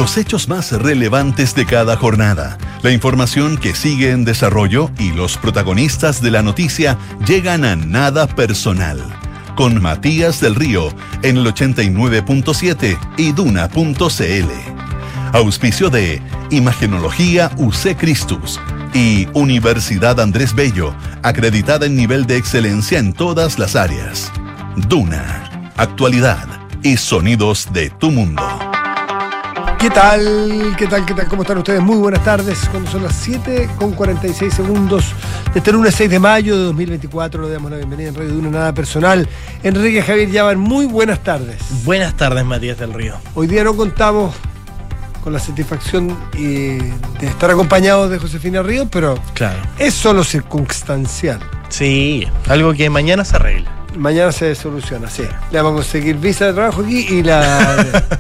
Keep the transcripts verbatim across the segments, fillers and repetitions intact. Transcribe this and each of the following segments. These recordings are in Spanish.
Los hechos más relevantes de cada jornada, la información que sigue en desarrollo y los protagonistas de la noticia llegan a Nada Personal. Con Matías del Río en el ochenta y nueve punto siete y duna punto c l. Auspicio de Imagenología U C Christus y Universidad Andrés Bello, acreditada en nivel de excelencia en todas las áreas. Duna, actualidad y sonidos de tu mundo. ¿Qué tal? ¿Qué tal? ¿Qué tal? ¿Cómo están ustedes? Muy buenas tardes. Cuando son las siete con cuarenta y seis segundos de este lunes seis de mayo de dos mil veinticuatro, le damos la bienvenida en Radio Duna Nada Personal. Enrique Javier Yaban, muy buenas tardes. Buenas tardes, Matías del Río. Hoy día no contamos con la satisfacción eh, de estar acompañados de Josefina Ríos, pero claro, es solo circunstancial. Sí, algo que mañana se arregla. Mañana se soluciona, sí. Le vamos a conseguir visa de trabajo aquí y la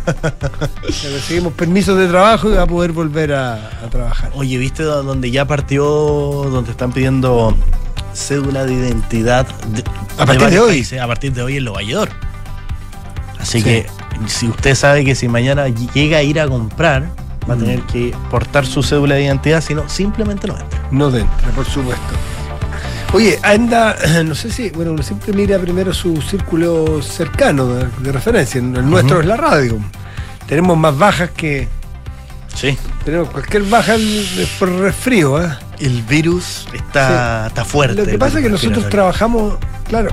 le conseguimos permisos de trabajo y va a poder volver a, a trabajar. Oye, ¿viste donde ya partió, donde están pidiendo cédula de identidad de, a partir de, de hoy? Países, a partir de hoy en Nueva York. Así sí. que si usted sabe que si mañana llega a ir a comprar, va a tener mm. que portar su cédula de identidad, si no, simplemente no entra. No entra, por supuesto. Oye, anda, no sé si, bueno, uno siempre mira primero su círculo cercano de, de referencia. El nuestro uh-huh. es la radio. Tenemos más bajas que... Sí. Tenemos cualquier baja por resfrío, ¿eh? El virus está, sí. está fuerte. Lo que pasa es que nosotros trabajamos, claro...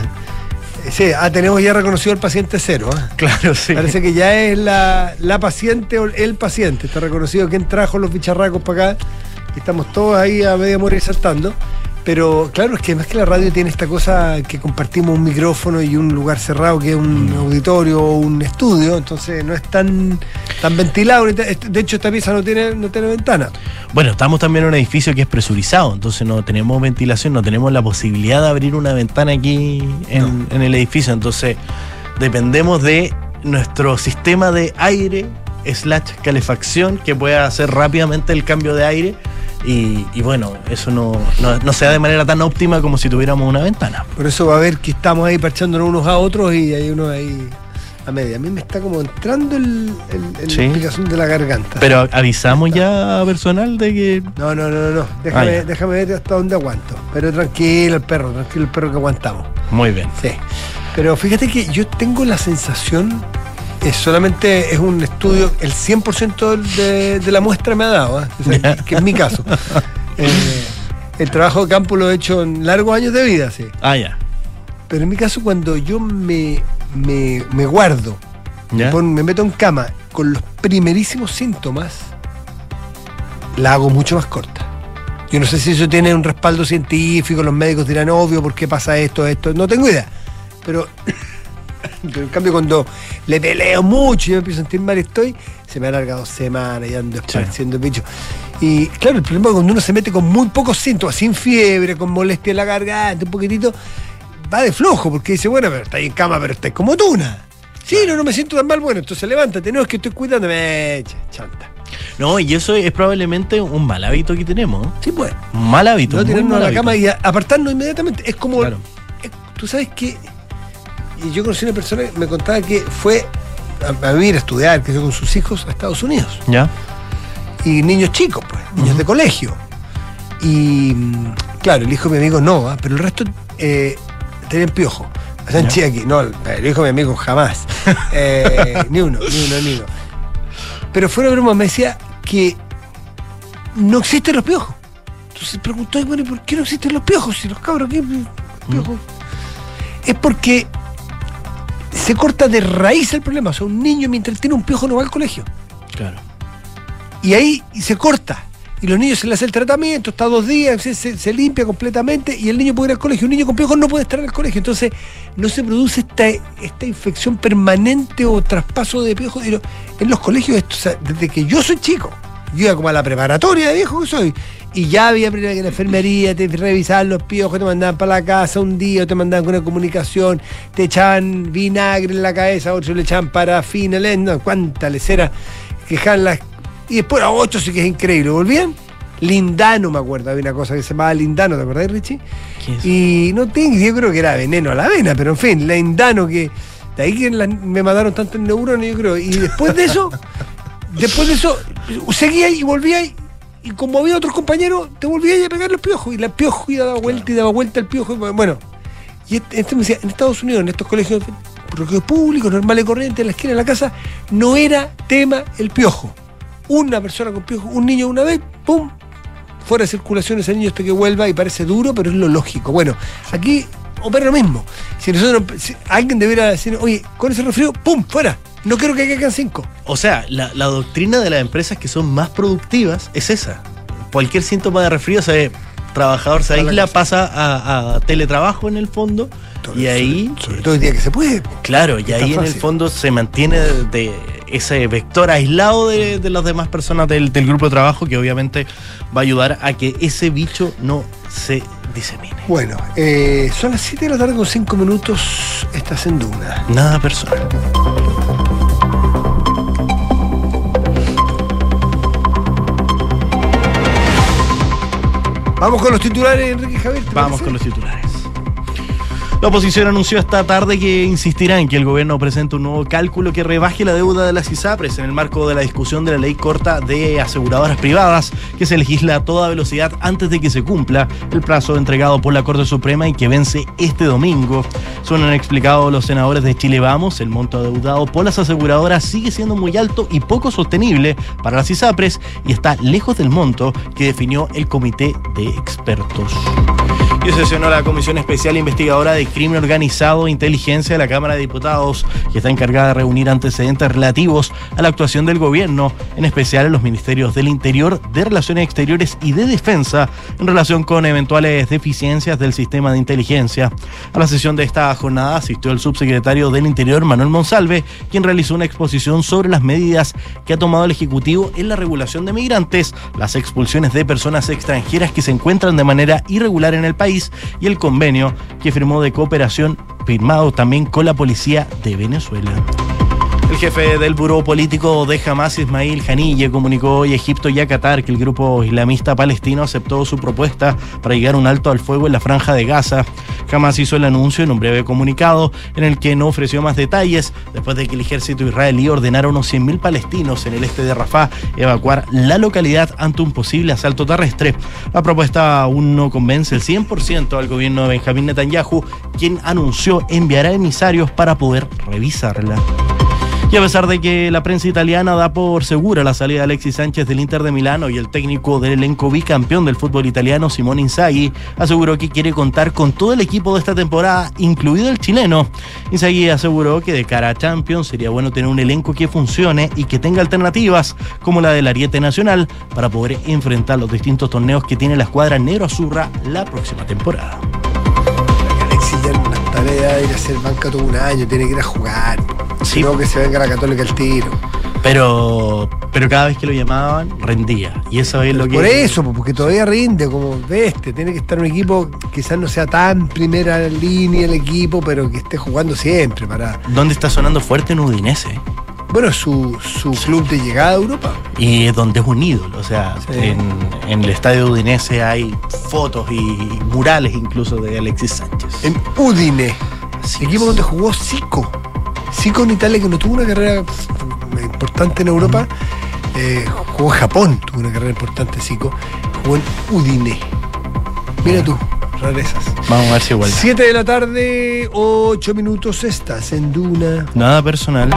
Sí, ah, tenemos ya reconocido el paciente cero, ¿eh? Claro, sí. Parece que ya es la, la paciente o el paciente. Está reconocido quién trajo los bicharracos para acá. Y estamos todos ahí a media morir saltando. Pero claro, es que más que la radio tiene esta cosa que compartimos un micrófono y un lugar cerrado que es un auditorio o un estudio, entonces no es tan, tan ventilado. De hecho, esta pieza no tiene, no tiene ventana. Bueno, estamos también en un edificio que es presurizado, entonces no tenemos ventilación, no tenemos la posibilidad de abrir una ventana aquí en, no. en el edificio, entonces dependemos de nuestro sistema de aire slash calefacción que pueda hacer rápidamente el cambio de aire. Y, y bueno, eso no, no, no se da de manera tan óptima como si tuviéramos una ventana. Por eso va a ver que estamos ahí parchándonos unos a otros y hay uno ahí a media. A mí me está como entrando el, el, el ¿Sí? la explicación de la garganta. Pero avisamos ya a personal de que... No, no, no, no. Déjame, ah, déjame ver hasta dónde aguanto. Pero tranquilo el perro, tranquilo el perro que aguantamos. Muy bien. Sí. Pero fíjate que yo tengo la sensación... Es solamente es un estudio, el cien por ciento de, de la muestra me ha dado, ¿eh? O sea, que, que es mi caso. Eh, el trabajo de campo lo he hecho en largos años de vida, sí. Ah, ya. Pero en mi caso, cuando yo me, me, me guardo, me, pon, me meto en cama con los primerísimos síntomas, la hago mucho más corta. Yo no sé si eso tiene un respaldo científico, los médicos dirán, obvio, ¿por qué pasa esto, esto? No tengo idea. Pero... Pero en cambio cuando le peleo mucho y me empiezo a sentir mal estoy, se me ha alargado semanas y ando esparciendo el bicho. Y claro, el problema es cuando uno se mete con muy pocos síntomas, sin fiebre, con molestia en la garganta, un poquitito, va de flojo, porque dice, bueno, pero estáis en cama, pero estáis como tuna. Sí, no, no me siento tan mal, bueno, entonces levántate, no, es que estoy cuidándome, chanta. No, y eso es probablemente un mal hábito que tenemos, ¿no? Sí, pues. Un mal hábito. No tirarnos a la hábito. cama y apartarnos inmediatamente. Es como, claro. es, tú sabes que... Y yo conocí una persona que me contaba que fue a, a vivir, a estudiar, que yo con sus hijos a Estados Unidos. Ya. Y niños chicos, pues, niños uh-huh. de colegio. Y claro, el hijo de mi amigo no, ¿eh? Pero el resto eh, tenían piojo. O sea, en Chile aquí, no, el, el hijo de mi amigo jamás. eh, ni uno, ni uno, ni uno. Pero fuera de broma me decía que no existen los piojos. Entonces preguntó, bueno, ¿por qué no existen los piojos? Si los cabros, ¿qué piojos? Uh-huh. Es porque se corta de raíz el problema. O sea, un niño mientras tiene un piojo no va al colegio. Claro. Y ahí se corta. Y los niños se le hace el tratamiento, está dos días, se, se, se limpia completamente y el niño puede ir al colegio. Un niño con piojos no puede estar en el colegio. Entonces no se produce esta, esta infección permanente o traspaso de piojos. En los colegios, esto, o sea, desde que yo soy chico, yo iba como a la preparatoria de viejo que soy, y ya había primero que en la enfermería te revisaban los piojos, te mandaban para la casa un día, o te mandaban con una comunicación, te echaban vinagre en la cabeza, otros le echaban parafina, no, cuánta lecera, quejaban las... Y después a ocho sí que es increíble, ¿volvían? Lindano, me acuerdo, había una cosa que se llamaba Lindano, ¿te acordás, Richie? ¿Qué es? Y no tengo, yo creo que era veneno a la avena, pero en fin, Lindano, que de ahí que la, me mataron tantos neuronas, yo creo, y después de eso... después de eso, seguía y volvía y, y como había otros compañeros, te volvía a pegar los piojos. Y la piojo y daba vuelta claro. y daba vuelta el piojo. Bueno, y este, este me decía, en Estados Unidos, en estos colegios, colegios públicos, normales y corrientes, en la esquina de la casa, no era tema el piojo. Una persona con piojo, un niño una vez, ¡pum! Fuera de circulación ese niño hasta que vuelva y parece duro, pero es lo lógico. Bueno, aquí opera lo mismo. Si nosotros, si alguien debiera decir, oye, con ese resfrío, ¡pum! Fuera. No quiero que caigan cinco. O sea, la, la doctrina de las empresas que son más productivas es esa. Cualquier síntoma de resfrío, o sea, trabajador se aísla, pasa a, a teletrabajo en el fondo. Todo, y ahí. Sobre, sobre todo el día que se puede. Claro, y ahí en el fondo se mantiene de, de ese vector aislado de, de las demás personas del, del grupo de trabajo, que obviamente va a ayudar a que ese bicho no se disemine. Bueno, eh, son las siete de la tarde con cinco minutos. Estás en Duna. Nada personal. Vamos con los titulares, Enrique Javier. Vamos con los titulares. La oposición anunció esta tarde que insistirá en que el gobierno presente un nuevo cálculo que rebaje la deuda de las ISAPRES en el marco de la discusión de la ley corta de aseguradoras privadas, que se legisla a toda velocidad antes de que se cumpla el plazo entregado por la Corte Suprema y que vence este domingo. Según han explicado los senadores de Chile Vamos, el monto adeudado por las aseguradoras sigue siendo muy alto y poco sostenible para las ISAPRES y está lejos del monto que definió el comité de expertos. Y sesionó la Comisión Especial Investigadora de Crimen Organizado e Inteligencia de la Cámara de Diputados, que está encargada de reunir antecedentes relativos a la actuación del gobierno, en especial en los ministerios del Interior, de Relaciones Exteriores y de Defensa, en relación con eventuales deficiencias del sistema de inteligencia. A la sesión de esta jornada asistió el subsecretario del Interior, Manuel Monsalve, quien realizó una exposición sobre las medidas que ha tomado el Ejecutivo en la regulación de migrantes, las expulsiones de personas extranjeras que se encuentran de manera irregular en el país y el convenio que firmó de cooperación firmado también con la policía de Venezuela. El jefe del buró político de Hamás, Ismail Haniyeh, comunicó hoy a Egipto y a Qatar que el grupo islamista palestino aceptó su propuesta para llegar a un alto al fuego en la franja de Gaza. Hamás hizo el anuncio en un breve comunicado en el que no ofreció más detalles después de que el ejército israelí ordenara a unos cien mil palestinos en el este de Rafah evacuar la localidad ante un posible asalto terrestre. La propuesta aún no convence el cien por ciento al gobierno de Benjamín Netanyahu, quien anunció enviará emisarios para poder revisarla. Y a pesar de que la prensa italiana da por segura la salida de Alexis Sánchez del Inter de Milano y el técnico del elenco bicampeón del fútbol italiano, Simone Inzaghi, aseguró que quiere contar con todo el equipo de esta temporada, incluido el chileno. Inzaghi aseguró que de cara a Champions sería bueno tener un elenco que funcione y que tenga alternativas, como la del Ariete Nacional, para poder enfrentar los distintos torneos que tiene la escuadra negro-azurra la próxima temporada. Alexis ya no está de ir a hacer banca todo un año, tiene que ir a jugar. Sí. No que se venga la Católica al tiro. Pero pero cada vez que lo llamaban, rendía. Y eso es lo que... Por eso, porque todavía rinde, como este. Tiene que estar un equipo, quizás no sea tan primera línea el equipo, pero que esté jugando siempre. Para... ¿Dónde está sonando fuerte en Udinese? Bueno, es su, su sí. club de llegada a Europa. Y es donde es un ídolo. O sea, sí. en, en el estadio de Udinese hay fotos y murales incluso de Alexis Sánchez. En Udine, Así equipo es. donde jugó Zico. Zico en Italia, que no tuvo una carrera importante en Europa, eh, jugó en Japón, tuvo una carrera importante Zico, jugó en Udine. Mira tú, rarezas. Vamos a ver si igual. siete de la tarde, ocho minutos, estás en Duna. Nada personal.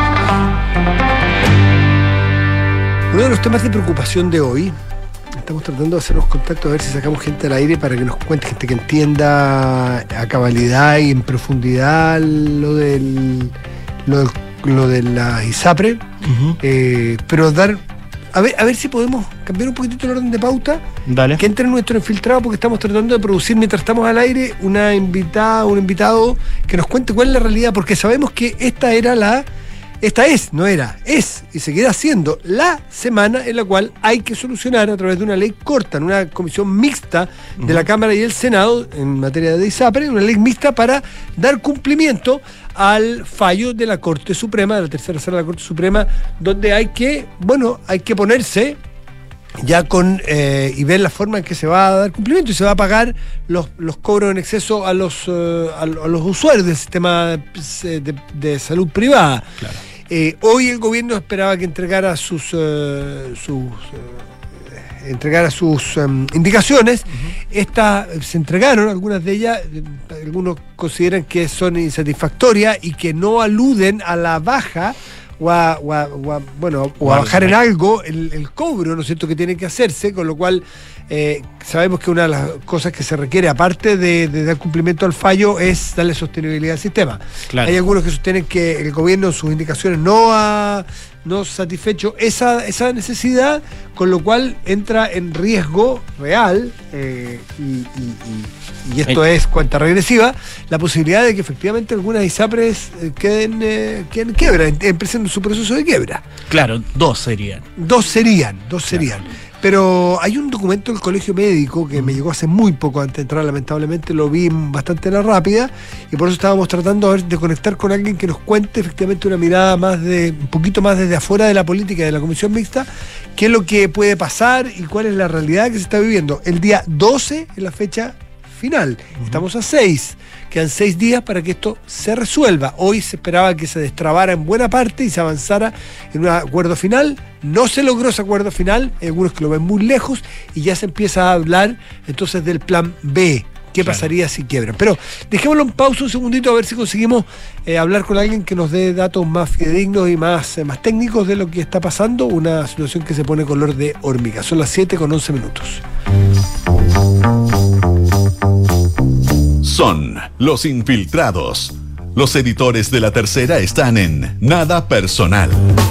Uno de los temas de preocupación de hoy, estamos tratando de hacernos contactos a ver si sacamos gente al aire para que nos cuente, gente que entienda a cabalidad y en profundidad lo del lo, del, lo de la ISAPRE, uh-huh. eh, pero dar a ver, a ver si podemos cambiar un poquitito el orden de pauta. Dale. Que entre en nuestro infiltrado, porque estamos tratando de producir mientras estamos al aire una invitada, un invitado que nos cuente cuál es la realidad, porque sabemos que esta era la Esta es, no era, es y seguirá siendo la semana en la cual hay que solucionar a través de una ley corta, en una comisión mixta de uh-huh. la Cámara y el Senado en materia de ISAPRE, una ley mixta para dar cumplimiento al fallo de la Corte Suprema, de la tercera sala de la Corte Suprema, donde hay que, bueno, hay que ponerse ya con eh, y ver la forma en que se va a dar cumplimiento y se va a pagar los, los cobros en exceso a los, uh, a, a los usuarios del sistema de, de, de salud privada. Claro. Eh, hoy el gobierno esperaba que entregara sus, uh, sus uh, entregara sus um, indicaciones. Uh-huh. Estas se entregaron, algunas de ellas, algunos consideran que son insatisfactorias y que no aluden a la baja o a, o a, o a, bueno, o a bajar en algo el, el cobro, ¿no es cierto?, que tiene que hacerse, con lo cual eh, sabemos que una de las cosas que se requiere, aparte de, de dar cumplimiento al fallo, es darle sostenibilidad al sistema. Claro. Hay algunos que sostienen que el gobierno en sus indicaciones no ha no satisfecho esa, esa necesidad, con lo cual entra en riesgo real, eh, y, y, y, y esto es cuenta regresiva, la posibilidad de que efectivamente algunas ISAPRES queden, eh, queden quiebra, empiecen su proceso de quiebra. Claro, dos serían. Dos serían, dos serían. Claro. Pero hay un documento del Colegio Médico que me llegó hace muy poco antes de entrar, lamentablemente lo vi bastante a la rápida, y por eso estábamos tratando de conectar con alguien que nos cuente efectivamente una mirada más de, un poquito más desde afuera de la política de la Comisión Mixta, qué es lo que puede pasar y cuál es la realidad que se está viviendo. El día doce es la fecha final, uh-huh. Estamos a seis, quedan seis días para que esto se resuelva. Hoy se esperaba que se destrabara en buena parte y se avanzara en un acuerdo final. No se logró ese acuerdo final, hay algunos que lo ven muy lejos, y ya se empieza a hablar entonces del plan B. ¿Qué claro. pasaría si quiebran? Pero dejémoslo en pausa un segundito a ver si conseguimos eh, hablar con alguien que nos dé datos más fidedignos y más, eh, más técnicos de lo que está pasando. Una situación que se pone color de hormiga. Son las siete con once minutos. Son los infiltrados. Los editores de La Tercera están en Nada Personal.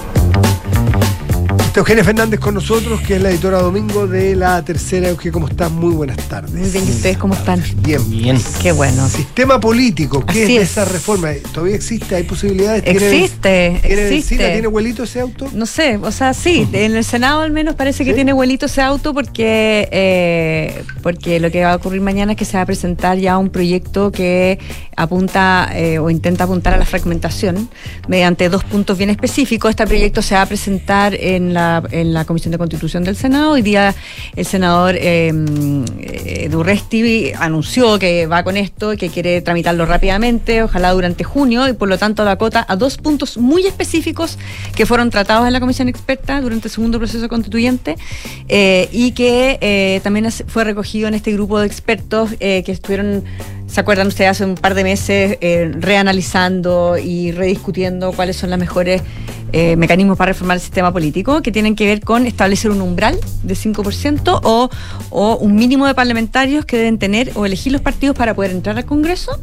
Está Eugenia Fernández con nosotros, que es la editora domingo de La Tercera. Eugenia, ¿cómo estás? Muy buenas tardes. Muy bien, ¿y ustedes cómo están? Bien. Bien. Qué bueno. Sistema político, ¿qué Así es, es esa reforma? ¿Todavía existe? ¿Hay posibilidades? Existe, ¿Tiene, existe. ¿Tiene, ¿Tiene vuelito ese auto? No sé, o sea, sí, uh-huh. En el Senado al menos parece que ¿sí? Tiene vuelito ese auto porque, eh, porque lo que va a ocurrir mañana es que se va a presentar ya un proyecto que apunta eh, o intenta apuntar a la fragmentación mediante dos puntos bien específicos. Este proyecto se va a presentar en la, en la Comisión de Constitución del Senado. Hoy día el senador eh, eh, Durresti anunció que va con esto, que quiere tramitarlo rápidamente, ojalá durante junio, y por lo tanto lo acota a dos puntos muy específicos que fueron tratados en la Comisión Experta durante el segundo proceso constituyente, eh, y que eh, también fue recogido en este grupo de expertos eh, que estuvieron, ¿se acuerdan ustedes? Hace un par de meses eh, reanalizando y rediscutiendo cuáles son los mejores eh, mecanismos para reformar el sistema político, que tienen que ver con establecer un umbral de cinco por ciento o, o un mínimo de parlamentarios que deben tener o elegir los partidos para poder entrar al Congreso.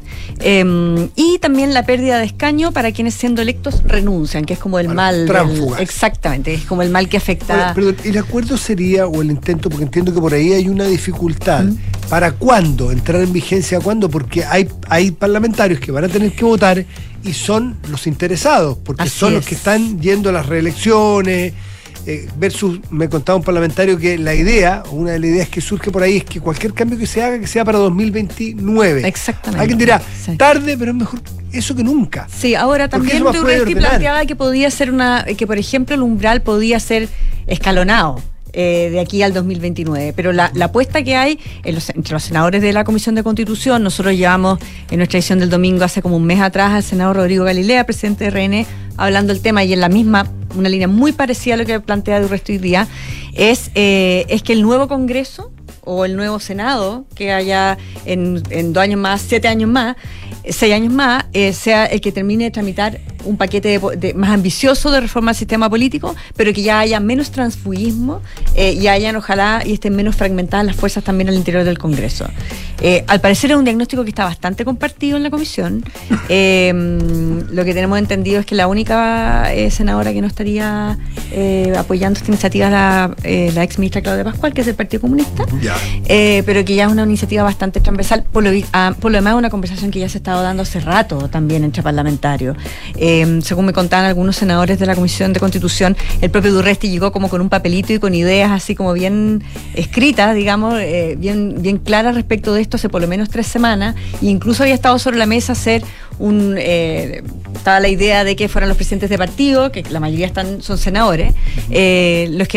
Eh, y también la pérdida de escaño para quienes siendo electos renuncian, que es como el bueno, mal del, exactamente, es como el mal que afecta. Pero, pero el acuerdo sería, o el intento, porque entiendo que por ahí hay una dificultad, ¿Mm? ¿Para cuándo? ¿Entrar en vigencia cuándo? Porque hay, hay parlamentarios que van a tener que votar y son los interesados, porque Así son es. los que están yendo a las reelecciones. Eh, versus, me contaba un parlamentario que la idea, o una de las ideas que surge por ahí, es que cualquier cambio que se haga, que sea para dos mil veintinueve. Exactamente. Alguien dirá, sí. tarde, pero es mejor eso que nunca. Sí, ahora también Durresti planteaba que podía ser una, que por ejemplo el umbral podía ser escalonado. Eh, de aquí al dos mil veintinueve, pero la, la apuesta que hay en los, entre los senadores de la Comisión de Constitución, nosotros llevamos en nuestra edición del domingo hace como un mes atrás al senador Rodrigo Galilea, presidente de R N, hablando del tema, y en la misma, una línea muy parecida a lo que plantea Durresti hoy día, es, eh, es que el nuevo Congreso o el nuevo Senado, que haya en, en dos años más, siete años más, seis años más, eh, sea el que termine de tramitar un paquete de, de, más ambicioso de reforma al sistema político, pero que ya haya menos transfugismo eh, y hayan, ojalá, y estén menos fragmentadas las fuerzas también al interior del Congreso. Eh, al parecer es un diagnóstico que está bastante compartido en la comisión. Eh, lo que tenemos entendido es que la única eh, senadora que no estaría eh, apoyando esta iniciativa es la, eh, la ex ministra Claudia Pascual, que es del Partido Comunista, yeah. eh, pero que ya es una iniciativa bastante transversal. Por lo, ah, por lo demás, es una conversación que ya se ha estado dando hace rato también entre parlamentarios. Eh, según me contaban algunos senadores de la Comisión de Constitución, el propio Durresti llegó como con un papelito y con ideas así como bien escritas, digamos, eh, bien, bien claras respecto de esto hace por lo menos tres semanas, e incluso había estado sobre la mesa hacer un... Eh, estaba la idea de que fueran los presidentes de partido, que la mayoría están son senadores, eh, los que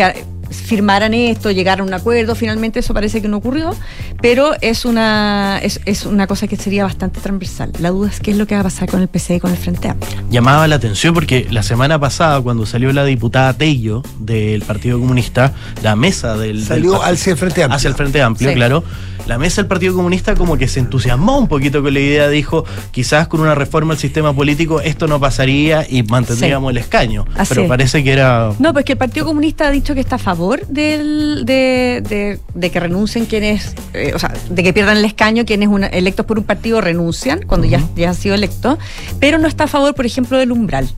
firmaran esto, llegaran a un acuerdo. Finalmente eso parece que no ocurrió, pero es una es, es una cosa que sería bastante transversal. La duda es qué es lo que va a pasar con el P C y con el Frente Amplio. Llamaba la atención porque la semana pasada, cuando salió la diputada Tello del Partido Comunista, la mesa del... Salió del, hacia el Frente Amplio. Hacia el Frente Amplio, sí. Claro. La mesa del Partido Comunista como que se entusiasmó un poquito con la idea, dijo, quizás con una reforma al sistema político esto no pasaría y mantendríamos sí. el escaño. Así pero es. Parece que era... No, pues que el Partido Comunista ha dicho que está a favor del, de, de, de que renuncien quienes, eh, o sea, de que pierdan el escaño quienes una, electos por un partido renuncian cuando uh-huh. ya, ya han sido electos, pero no está a favor, por ejemplo, del umbral.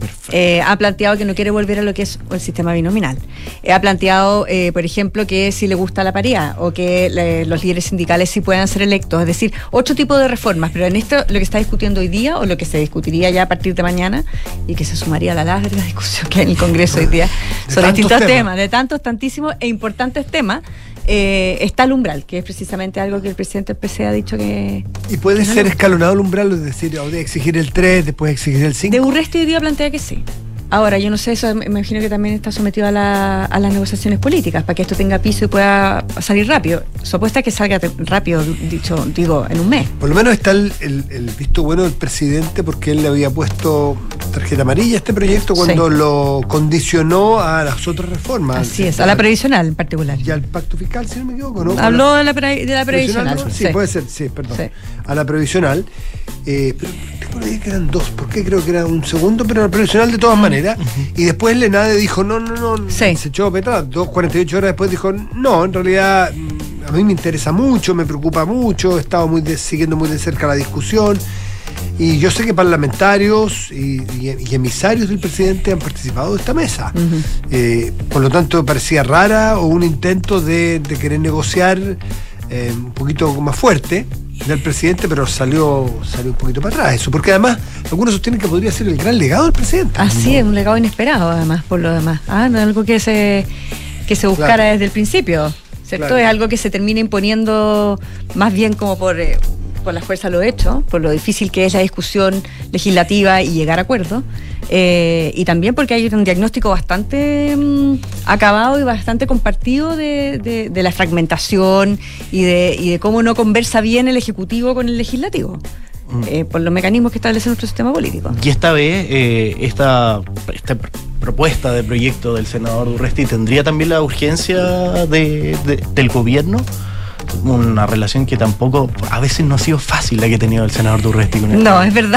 Eh, ha planteado que no quiere volver a lo que es el sistema binominal. Eh, ha planteado, eh, por ejemplo, que si le gusta la paridad o que le, los líderes sindicales sí puedan ser electos. Es decir, otro tipo de reformas. Pero en esto, lo que está discutiendo hoy día o lo que se discutiría ya a partir de mañana y que se sumaría a la larga discusión que hay en el Congreso hoy día son distintos temas. temas, de tantos, tantísimos e importantes temas. Eh, está el umbral, que es precisamente algo que el presidente del P C ha dicho que... ¿Y puede ser escalonado el umbral? Es decir, o de exigir el tres, después exigir el cinco. De Urresti hoy día plantea que sí. Ahora, yo no sé, eso me imagino que también está sometido a, la, a las negociaciones políticas para que esto tenga piso y pueda salir rápido. Supuesta que salga rápido, dicho, digo, en un mes. Por lo menos está el, el, el visto bueno del presidente porque él le había puesto tarjeta amarilla a este proyecto cuando sí. lo condicionó a las otras reformas. Así es, a la previsional en particular. Y al pacto fiscal, si no me equivoco, ¿no? Habló de la, pre, de la previsional. ¿no? Sí, sí, puede ser, sí, perdón. Sí. A la previsional. Eh, pero tengo la idea que eran dos, porque creo que era un segundo, pero la previsional de todas mm. maneras. Uh-huh. Y después Lenade dijo, no, no, no, sí. se echó petada. Dos, cuarenta y ocho horas después dijo, no, en realidad a mí me interesa mucho, me preocupa mucho, he estado muy de, siguiendo muy de cerca la discusión. Y yo sé que parlamentarios y, y, y emisarios del presidente han participado de esta mesa. Uh-huh. Eh, por lo tanto, parecía rara o un intento de, de querer negociar eh, un poquito más fuerte del presidente, pero salió salió un poquito para atrás eso, porque además algunos sostienen que podría ser el gran legado del presidente. Así es, un legado inesperado además, por lo demás. Ah, no es algo que se, que se buscara claro. desde el principio, ¿cierto? Claro. Es algo que se termina imponiendo más bien como por... Eh, por la fuerza lo hecho, por lo difícil que es la discusión legislativa y llegar a acuerdos, eh, y también porque hay un diagnóstico bastante mmm, acabado y bastante compartido de, de, de la fragmentación y de, y de cómo no conversa bien el Ejecutivo con el Legislativo. Mm. Eh, por los mecanismos que establece nuestro sistema político. Y esta vez, eh, esta, esta propuesta de proyecto del senador Urresti tendría también la urgencia de, de, del gobierno. Una relación que tampoco a veces no ha sido fácil la que ha tenido el senador Urresti con él. No, es verdad.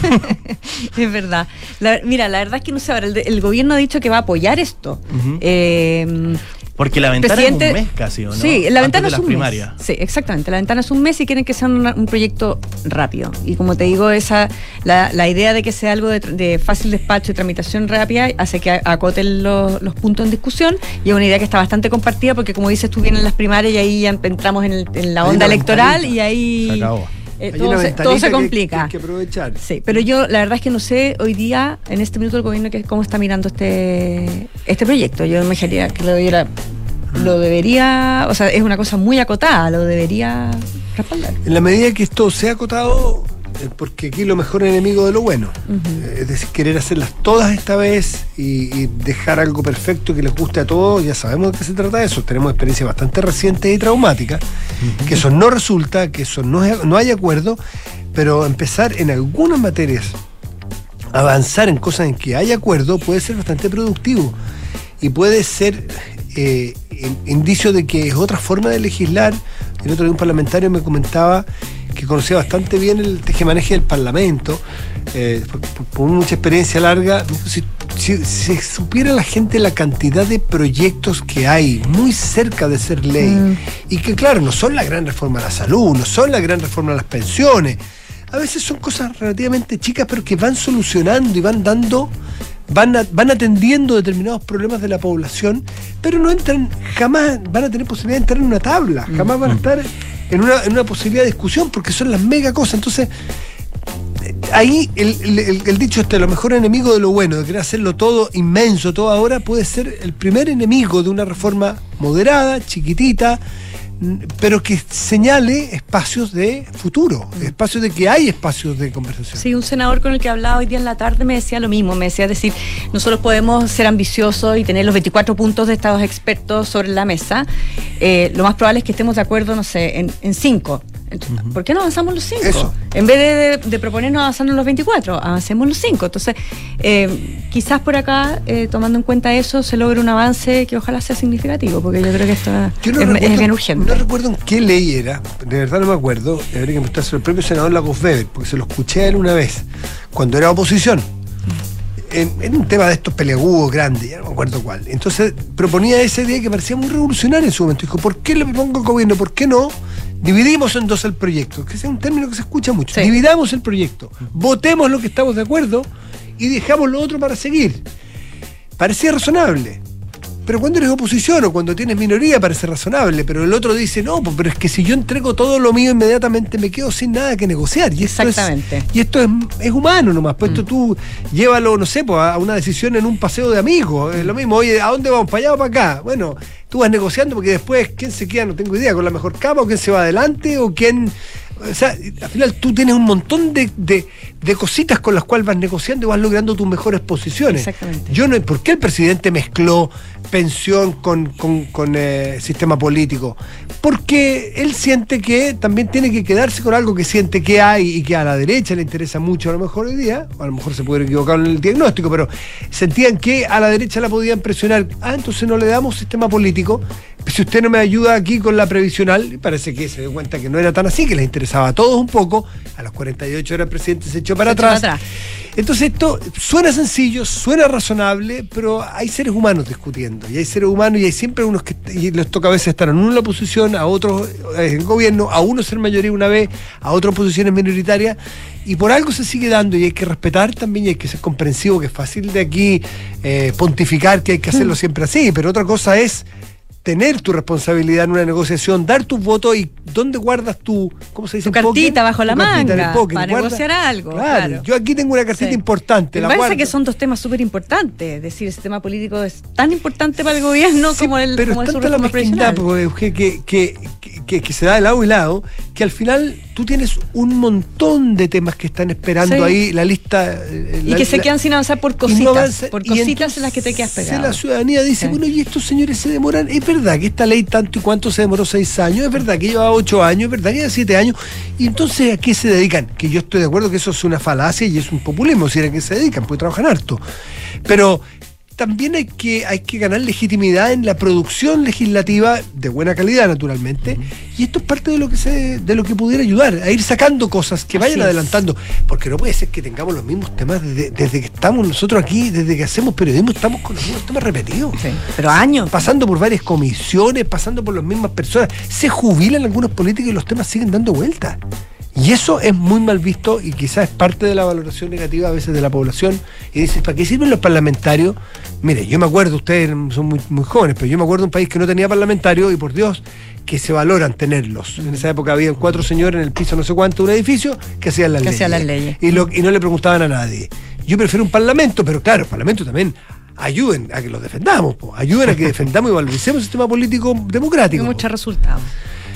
Es verdad. La, mira, la verdad es que no sé, ahora el, el gobierno ha dicho que va a apoyar esto. Uh-huh. eh, Porque la ventana presidente, es un mes casi, ¿o no? Sí, la ventana es un primarias. mes. Sí, exactamente. La ventana es un mes y quieren que sea un, un proyecto rápido. Y como te digo, esa la, la idea de que sea algo de, de fácil despacho y tramitación rápida hace que acoten los, los puntos en discusión, y es una idea que está bastante compartida porque, como dices tú, vienen las primarias y ahí ya entramos en, el, en la onda electoral y ahí... Se acabó. Eh, todo, se, todo se complica. Que, que hay que aprovechar. Sí, pero yo la verdad es que no sé hoy día, en este minuto, el gobierno que, cómo está mirando este, este proyecto. Yo me imaginaría que lo debiera... lo debería, o sea, es una cosa muy acotada, lo debería respaldar. En la medida que esto sea acotado, porque aquí lo mejor es enemigo de lo bueno. Uh-huh. Es decir, querer hacerlas todas esta vez y, y dejar algo perfecto que les guste a todos, ya sabemos de qué se trata de eso. Tenemos experiencias bastante recientes y traumáticas, uh-huh. que eso no resulta, que eso no, es, no hay acuerdo, pero empezar en algunas materias, avanzar en cosas en que hay acuerdo, puede ser bastante productivo y puede ser... Eh, indicio de que es otra forma de legislar. El otro día un parlamentario me comentaba que conocía bastante bien el tejemaneje del Parlamento, eh, por, por, por mucha experiencia larga. Si, si, si supiera la gente la cantidad de proyectos que hay muy cerca de ser ley, mm. y que claro, no son la gran reforma de la salud, no son la gran reforma de las pensiones, a veces son cosas relativamente chicas pero que van solucionando y van dando Van, a, van atendiendo determinados problemas de la población, pero no entran, jamás van a tener posibilidad de entrar en una tabla, jamás van a estar en una, en una posibilidad de discusión, porque son las mega cosas. Entonces, ahí el, el, el dicho este, lo mejor enemigo de lo bueno, de querer hacerlo todo inmenso, todo ahora, puede ser el primer enemigo de una reforma moderada, chiquitita, pero que señale espacios de futuro, espacios de que hay espacios de conversación. Sí, un senador con el que hablaba hoy día en la tarde me decía lo mismo, me decía decir, nosotros podemos ser ambiciosos y tener los veinticuatro puntos de estos expertos sobre la mesa, eh, lo más probable es que estemos de acuerdo, no sé, en, en cinco. Entonces, ¿por qué no avanzamos los cinco? Eso. En vez de, de, de proponernos avanzar en los veinticuatro, avancemos los cinco. Entonces, eh, quizás por acá, eh, tomando en cuenta eso, se logre un avance que ojalá sea significativo, porque yo creo que esto no es, recuerdo, es bien urgente. No recuerdo en qué ley era, de verdad no me acuerdo, debería que mostrarse el propio senador Lagos Weber, porque se lo escuché a él una vez, cuando era oposición. En, en un tema de estos peleagudos grandes, ya no me acuerdo cuál. Entonces proponía esa idea que parecía muy revolucionaria en su momento. Dijo, ¿por qué le pongo al gobierno? ¿Por qué no dividimos en dos el proyecto? Que es un término que se escucha mucho. Sí. Dividamos el proyecto, votemos lo que estamos de acuerdo y dejamos lo otro para seguir. Parecía razonable. Pero cuando eres oposición o cuando tienes minoría parece razonable, pero el otro dice, no, pero es que si yo entrego todo lo mío inmediatamente me quedo sin nada que negociar. Y esto Exactamente. Es, y esto es, es humano nomás, pues mm. esto tú llévalo, no sé, pues, a una decisión en un paseo de amigos. Es lo mismo, oye, ¿a dónde vamos? ¿Para allá o para acá? Bueno, tú vas negociando porque después, ¿quién se queda? No tengo idea, con la mejor cama, o quién se va adelante, o quién... O sea, al final tú tienes un montón de, de, de cositas con las cuales vas negociando y vas logrando tus mejores posiciones. Exactamente. Yo no, ¿por qué el presidente mezcló pensión con, con, con eh, sistema político? Porque él siente que también tiene que quedarse con algo que siente que hay y que a la derecha le interesa mucho a lo mejor hoy día, o a lo mejor se puede equivocar en el diagnóstico, pero sentían que a la derecha la podían presionar. Ah, entonces no le damos sistema político. Si usted no me ayuda aquí con la previsional, parece que se dio cuenta que no era tan así, que les interesaba a todos un poco. A las cuarenta y ocho horas el presidente se echó para se atrás. echó para atrás. Entonces esto suena sencillo, suena razonable, pero hay seres humanos discutiendo. Y hay seres humanos y hay siempre unos que y les toca a veces estar en uno en la oposición, a otros en el gobierno, a unos ser mayoría una vez, a otras posiciones minoritarias. Y por algo se sigue dando y hay que respetar también y hay que ser comprensivo, que es fácil de aquí eh, pontificar que hay que hacerlo siempre así, pero otra cosa es tener tu responsabilidad en una negociación, dar tus votos y dónde guardas tu, ¿cómo se dice? Tu cartita poker? bajo tu la manga poker, para guarda, negociar algo. Claro, claro. Yo aquí tengo una cartita sí. importante. Me la parece guardo. que son dos temas súper importantes. Es decir, el sistema político es tan importante para el gobierno sí, como el pero como es el tanta la mezquindad que, que, que, que, que se da de lado y lado, que al final tú tienes un montón de temas que están esperando sí. ahí, la lista... Y la, que se la, quedan sin avanzar por cositas, no avanza, por cositas en las que te quedas pegado. La ciudadanía dice, sí. bueno, y estos señores se demoran, es verdad que esta ley tanto y cuánto se demoró seis años, es verdad que lleva ocho años, es verdad que lleva siete años, y entonces ¿a qué se dedican? Que yo estoy de acuerdo que eso es una falacia y es un populismo, si ¿a qué se dedican? Pues trabajan harto. Pero también hay que, hay que ganar legitimidad en la producción legislativa de buena calidad, naturalmente, uh-huh. y esto es parte de lo que se, de lo que pudiera ayudar a ir sacando cosas que vayan Así adelantando, es. Porque no puede ser que tengamos los mismos temas desde, desde que estamos nosotros aquí, desde que hacemos periodismo, estamos con los mismos temas repetidos. Sí, pero años. Pasando por varias comisiones, pasando por las mismas personas, se jubilan algunos políticos y los temas siguen dando vueltas. Y eso es muy mal visto y quizás es parte de la valoración negativa a veces de la población. Y dices, ¿para qué sirven los parlamentarios? Mire, yo me acuerdo, ustedes son muy, muy jóvenes, pero yo me acuerdo de un país que no tenía parlamentarios y por Dios que se valoran tenerlos. En esa época había cuatro señores en el piso no sé cuánto de un edificio que hacían las, que leyes, hacían las leyes. Y, lo, y no le preguntaban a nadie. Yo prefiero un parlamento, pero claro, el parlamento también ayuden a que los defendamos, po. Ayuden a que defendamos y valoricemos el sistema político democrático. Y muchos resultados.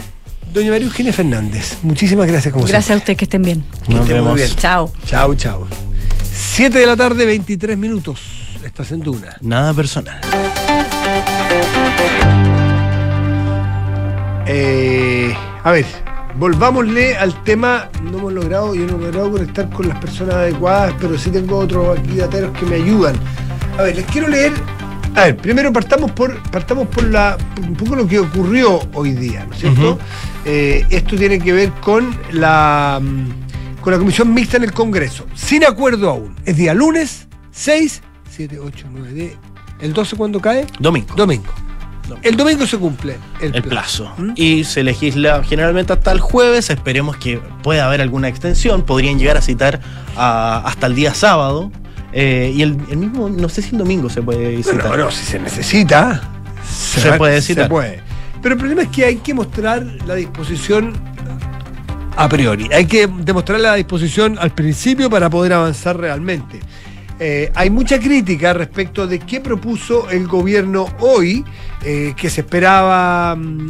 Doña María Eugenia Fernández, muchísimas gracias como Gracias siempre. a usted, que estén bien. Que Nos estén vemos. muy bien. Chao. Chao, chao. siete de la tarde, veintitrés minutos. Estás en Duna. Nada personal. Eh, a ver, volvámosle al tema. No hemos logrado, yo no he logrado conectar con las personas adecuadas, pero sí tengo otros aquí dateros que me ayudan. A ver, les quiero leer. A ver, primero partamos por partamos por la un poco lo que ocurrió hoy día, ¿no es cierto? Uh-huh. Eh, esto tiene que ver con la con la comisión mixta en el Congreso, sin acuerdo aún. Es día lunes, seis, siete, ocho, nueve, diez. ¿El doce cuándo cae? Domingo. Domingo. El domingo se cumple el, el plazo. plazo. ¿Mm? Y se legisla generalmente hasta el jueves. Esperemos que pueda haber alguna extensión. Podrían llegar a citar a, hasta el día sábado. Eh, y el, el mismo, no sé si el domingo se puede citar. Bueno, bueno si se necesita, se, se puede citar. Se puede. Pero el problema es que hay que mostrar la disposición a priori. Hay que demostrar la disposición al principio para poder avanzar realmente. Eh, hay mucha crítica respecto de qué propuso el gobierno hoy, eh, que se esperaba,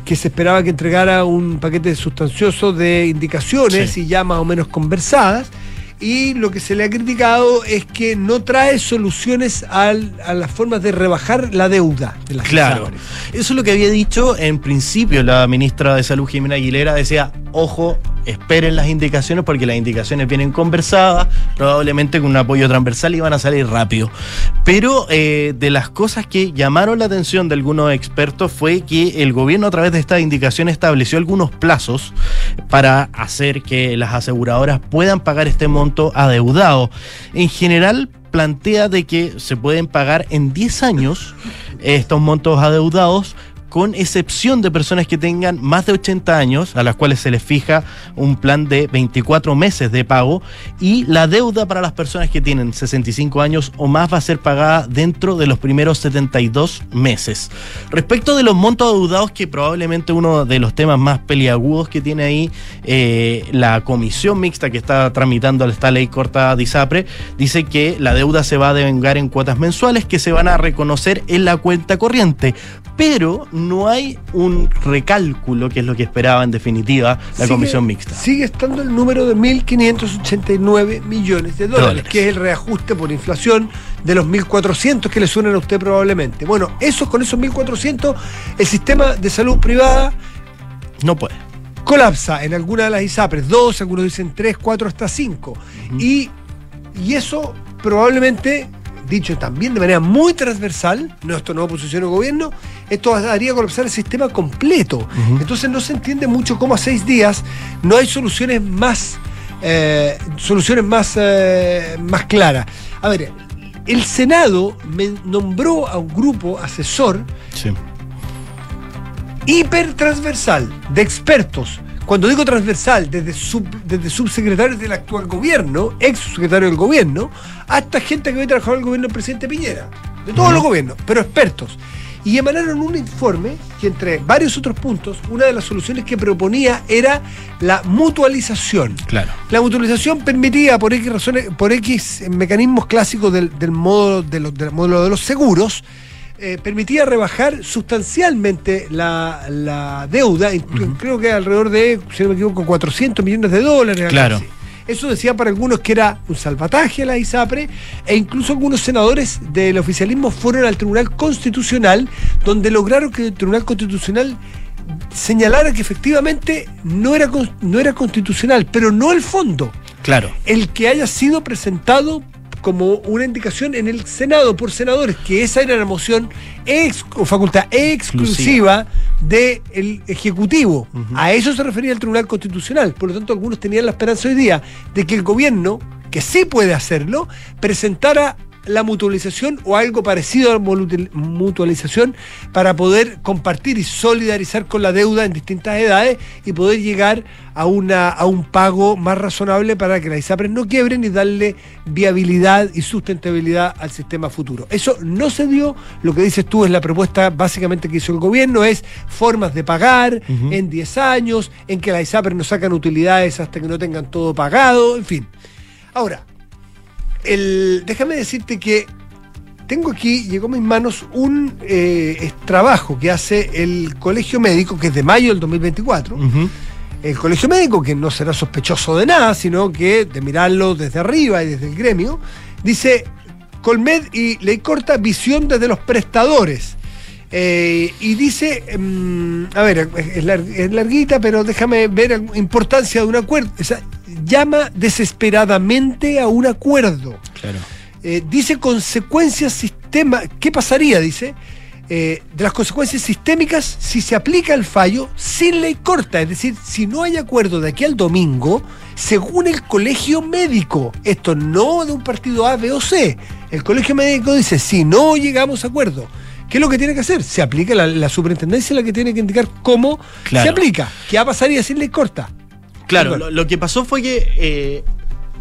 que se esperaba que entregara un paquete sustancioso de indicaciones sí. y ya más o menos conversadas. Y lo que se le ha criticado es que no trae soluciones al, a las formas de rebajar la deuda de las Claro, ISAPRES. Eso es lo que había dicho en principio la ministra de Salud, Jimena Aguilera, decía, ojo, esperen las indicaciones porque las indicaciones vienen conversadas, probablemente con un apoyo transversal y van a salir rápido. Pero eh, de las cosas que llamaron la atención de algunos expertos fue que el gobierno a través de estas indicaciones estableció algunos plazos para hacer que las aseguradoras puedan pagar este monto adeudado. En general plantea de que se pueden pagar en diez años estos montos adeudados, con excepción de personas que tengan más de ochenta años, a las cuales se les fija un plan de veinticuatro meses de pago, y la deuda para las personas que tienen sesenta y cinco años o más va a ser pagada dentro de los primeros setenta y dos meses. Respecto de los montos adeudados, que probablemente uno de los temas más peliagudos que tiene ahí eh, la comisión mixta que está tramitando esta ley corta de ISAPRE, dice que la deuda se va a devengar en cuotas mensuales que se van a reconocer en la cuenta corriente, pero no hay un recálculo, que es lo que esperaba en definitiva la sigue, comisión mixta. Sigue estando el número de mil quinientos ochenta y nueve millones de dólares, dólares, que es el reajuste por inflación de los mil cuatrocientos que le suenan a usted probablemente. Bueno, esos, con esos mil cuatrocientos, el sistema de salud privada no puede. Colapsa en alguna de las ISAPRES, dos, algunos dicen tres, cuatro, hasta cinco. Uh-huh. Y, y eso probablemente, dicho también de manera muy transversal, no esto no es oposición al gobierno, esto haría colapsar el sistema completo. Uh-huh. Entonces no se entiende mucho cómo a seis días no hay soluciones más eh, soluciones más, eh, más claras. A ver, el Senado me nombró a un grupo asesor sí. hipertransversal de expertos. Cuando digo transversal, desde, sub, desde subsecretarios del actual gobierno, ex subsecretario del gobierno, hasta gente que había trabajado en el gobierno del presidente Piñera, de todos uh-huh. los gobiernos, pero expertos. Y emanaron un informe que, entre varios otros puntos, una de las soluciones que proponía era la mutualización. Claro. La mutualización permitía, por X razones, por X mecanismos clásicos del, del, modo, de los, del módulo de los seguros, Eh, permitía rebajar sustancialmente la, la deuda, uh-huh. creo que alrededor de, si no me equivoco, cuatrocientos millones de dólares. Claro. Así. Eso decía para algunos que era un salvataje a la ISAPRE, e incluso algunos senadores del oficialismo fueron al Tribunal Constitucional, donde lograron que el Tribunal Constitucional señalara que efectivamente no era, no era constitucional, pero no el fondo. Claro. El que haya sido presentado como una indicación en el Senado por senadores, que esa era la moción ex, o facultad exclusiva del Ejecutivo. Uh-huh. A eso se refería el Tribunal Constitucional. Por lo tanto, algunos tenían la esperanza hoy día de que el gobierno, que sí puede hacerlo, presentara la mutualización o algo parecido a la mutualización para poder compartir y solidarizar con la deuda en distintas edades y poder llegar a una a un pago más razonable para que las ISAPRES no quiebren y darle viabilidad y sustentabilidad al sistema futuro. Eso no se dio. Lo que dices tú es la propuesta básicamente que hizo el gobierno, es formas de pagar uh-huh. en diez años, en que las ISAPRES no sacan utilidades hasta que no tengan todo pagado, en fin. Ahora, El, déjame decirte que tengo aquí, llegó a mis manos un eh, trabajo que hace el Colegio Médico, que es de mayo del dos mil veinticuatro. Uh-huh. El Colegio Médico, que no será sospechoso de nada, sino que de mirarlo desde arriba y desde el gremio, dice: Colmed y ley corta, visión desde los prestadores. Eh, y dice, um, a ver, es, lar, es larguita, pero déjame ver la importancia de un acuerdo. O sea, llama desesperadamente a un acuerdo. Claro. Eh, dice consecuencias sistema. ¿Qué pasaría? Dice, eh, de las consecuencias sistémicas si se aplica el fallo sin ley corta. Es decir, si no hay acuerdo de aquí al domingo, según el Colegio Médico, esto no de un partido A, B o C. El Colegio Médico dice, si no llegamos a acuerdo, ¿qué es lo que tiene que hacer? Se aplica la, la superintendencia, la que tiene que indicar cómo claro. se aplica. ¿Qué pasaría sin ley corta? Claro, lo, lo que pasó fue que eh,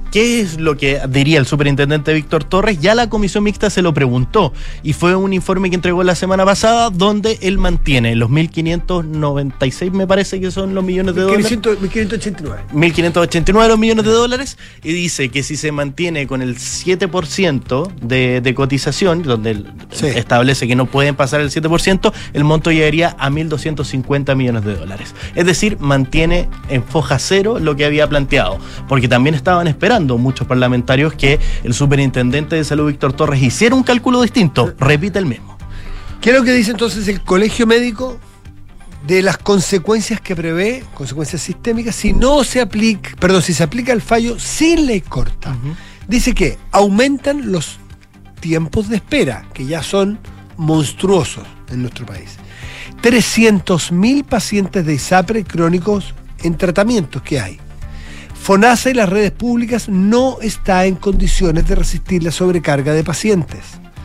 ¿qué es lo que diría el superintendente Víctor Torres? Ya la comisión mixta se lo preguntó y fue un informe que entregó la semana pasada donde él mantiene los mil quinientos noventa y seis, me parece que son los millones de dólares. mil quinientos ochenta y nueve. mil quinientos ochenta y nueve los millones de dólares, y dice que si se mantiene con el siete por ciento de, de cotización, donde sí. establece que no pueden pasar el siete por ciento, el monto llegaría a mil doscientos cincuenta millones de dólares. Es decir, mantiene en foja cero lo que había planteado, porque también estaban esperando muchos parlamentarios que el superintendente de salud Víctor Torres hiciera un cálculo distinto. Repite el mismo. ¿Qué es lo que dice entonces el Colegio Médico de las consecuencias que prevé, consecuencias sistémicas, si no se aplica, perdón, si se aplica el fallo sin ley corta? Uh-huh. Dice que aumentan los tiempos de espera, que ya son monstruosos en nuestro país. trescientos mil pacientes de ISAPRE crónicos en tratamientos que hay. FONASA y las redes públicas no está en condiciones de resistir la sobrecarga de pacientes.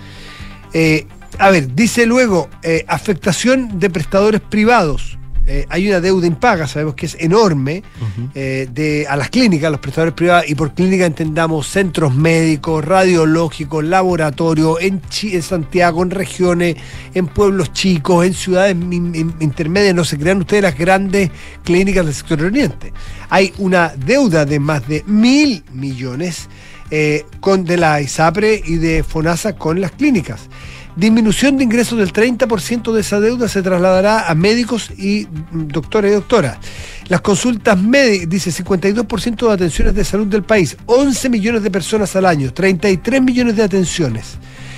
Eh, a ver, dice luego, eh, afectación de prestadores privados. Eh, hay una deuda impaga, sabemos que es enorme, uh-huh. eh, de, a las clínicas, a los prestadores privados, y por clínica entendamos centros médicos, radiológicos, laboratorios, en, Chi- en Santiago, en regiones, en pueblos chicos, en ciudades in- in- intermedias. No se crean ustedes las grandes clínicas del sector oriente. Hay una deuda de más de mil millones eh, con, de la ISAPRE y de FONASA con las clínicas. Disminución de ingresos del treinta por ciento de esa deuda se trasladará a médicos y doctores y doctoras. Las consultas médicas, dice cincuenta y dos por ciento de atenciones de salud del país, once millones de personas al año, treinta y tres millones de atenciones.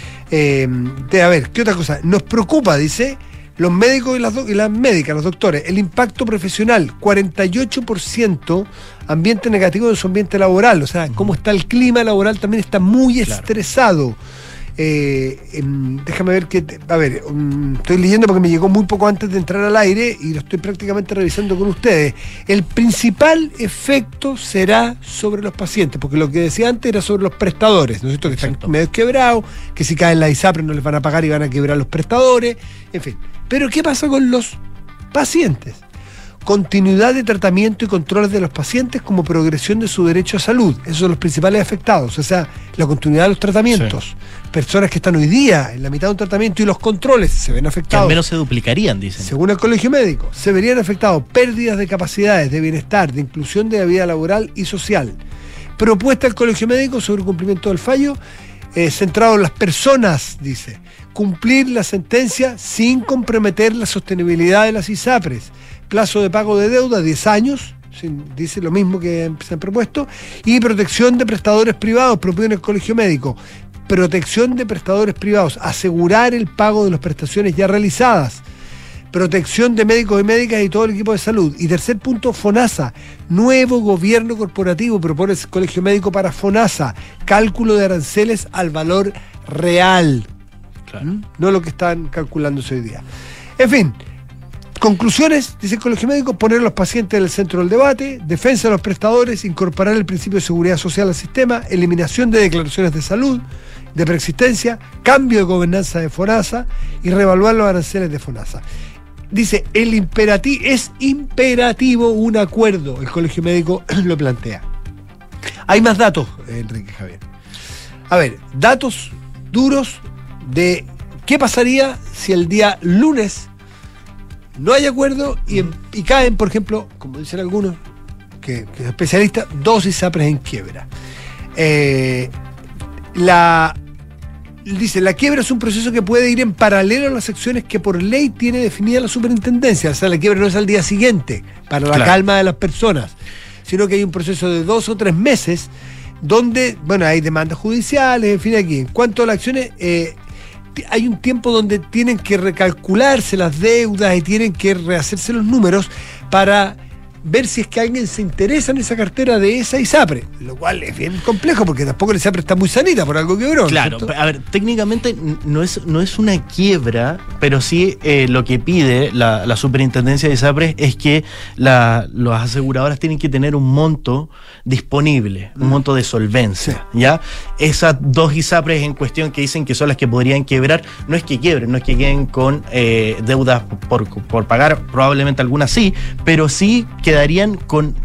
Eh, de, a ver, ¿qué otra cosa? Nos preocupa, dice, los médicos y las, do- y las médicas, los doctores, el impacto profesional, cuarenta y ocho por ciento ambiente negativo de su ambiente laboral, o sea, cómo está el clima laboral también está muy claro. estresado. Eh, eh, déjame ver que, a ver, um, estoy leyendo porque me llegó muy poco antes de entrar al aire y lo estoy prácticamente revisando con ustedes. El principal efecto será sobre los pacientes, porque lo que decía antes era sobre los prestadores, ¿no es cierto? Que Exacto. están medio quebrados, que si caen la ISAPRE no les van a pagar y van a quebrar los prestadores, en fin. Pero ¿qué pasa con los pacientes? Continuidad de tratamiento y controles de los pacientes como progresión de su derecho a salud. Esos son los principales afectados. O sea, la continuidad de los tratamientos. Sí. Personas que están hoy día en la mitad de un tratamiento y los controles se ven afectados. Que al menos se duplicarían, dicen. Según el Colegio Médico, se verían afectados pérdidas de capacidades, de bienestar, de inclusión de la vida laboral y social. Propuesta del Colegio Médico sobre el cumplimiento del fallo, eh, centrado en las personas, dice. Cumplir la sentencia sin comprometer la sostenibilidad de las ISAPRES. Plazo de pago de deuda, diez años, dice lo mismo que se han propuesto, y protección de prestadores privados, propone el Colegio Médico. Protección de prestadores privados, asegurar el pago de las prestaciones ya realizadas. Protección de médicos y médicas y todo el equipo de salud. Y tercer punto, FONASA, nuevo gobierno corporativo, propone el Colegio Médico para FONASA, cálculo de aranceles al valor real, claro. ¿Mm? No lo que están calculándose hoy día. En fin, conclusiones, dice el Colegio Médico: poner a los pacientes en el centro del debate, defensa de los prestadores, incorporar el principio de seguridad social al sistema, eliminación de declaraciones de salud, de preexistencia, cambio de gobernanza de FONASA y reevaluar los aranceles de FONASA. Dice, el imperativo, es imperativo un acuerdo, el Colegio Médico lo plantea. Hay más datos, Enrique Javier. A ver, datos duros de qué pasaría si el día lunes no hay acuerdo y, en, y caen, por ejemplo, como dicen algunos, que, que especialistas, dos ISAPRES en quiebra. Eh, la, dice, la quiebra es un proceso que puede ir en paralelo a las acciones que por ley tiene definida la superintendencia. O sea, la quiebra no es al día siguiente, para la claro. calma de las personas, sino que hay un proceso de dos o tres meses donde, bueno, hay demandas judiciales, en fin, aquí. En cuanto a las acciones, eh, hay un tiempo donde tienen que recalcularse las deudas y tienen que rehacerse los números para ver si es que alguien se interesa en esa cartera de esa ISAPRE, lo cual es bien complejo porque tampoco la ISAPRE está muy sanita por algo quebró. Claro, ¿cierto? A ver, técnicamente no es, no es una quiebra, pero sí eh, lo que pide la, la superintendencia de ISAPRE es que la, las aseguradoras tienen que tener un monto disponible, un monto de solvencia, sí. ¿Ya? Esas dos ISAPRES en cuestión que dicen que son las que podrían quebrar, no es que quiebren, no es que queden con eh, deudas por, por pagar, probablemente algunas sí, pero sí que quedarían con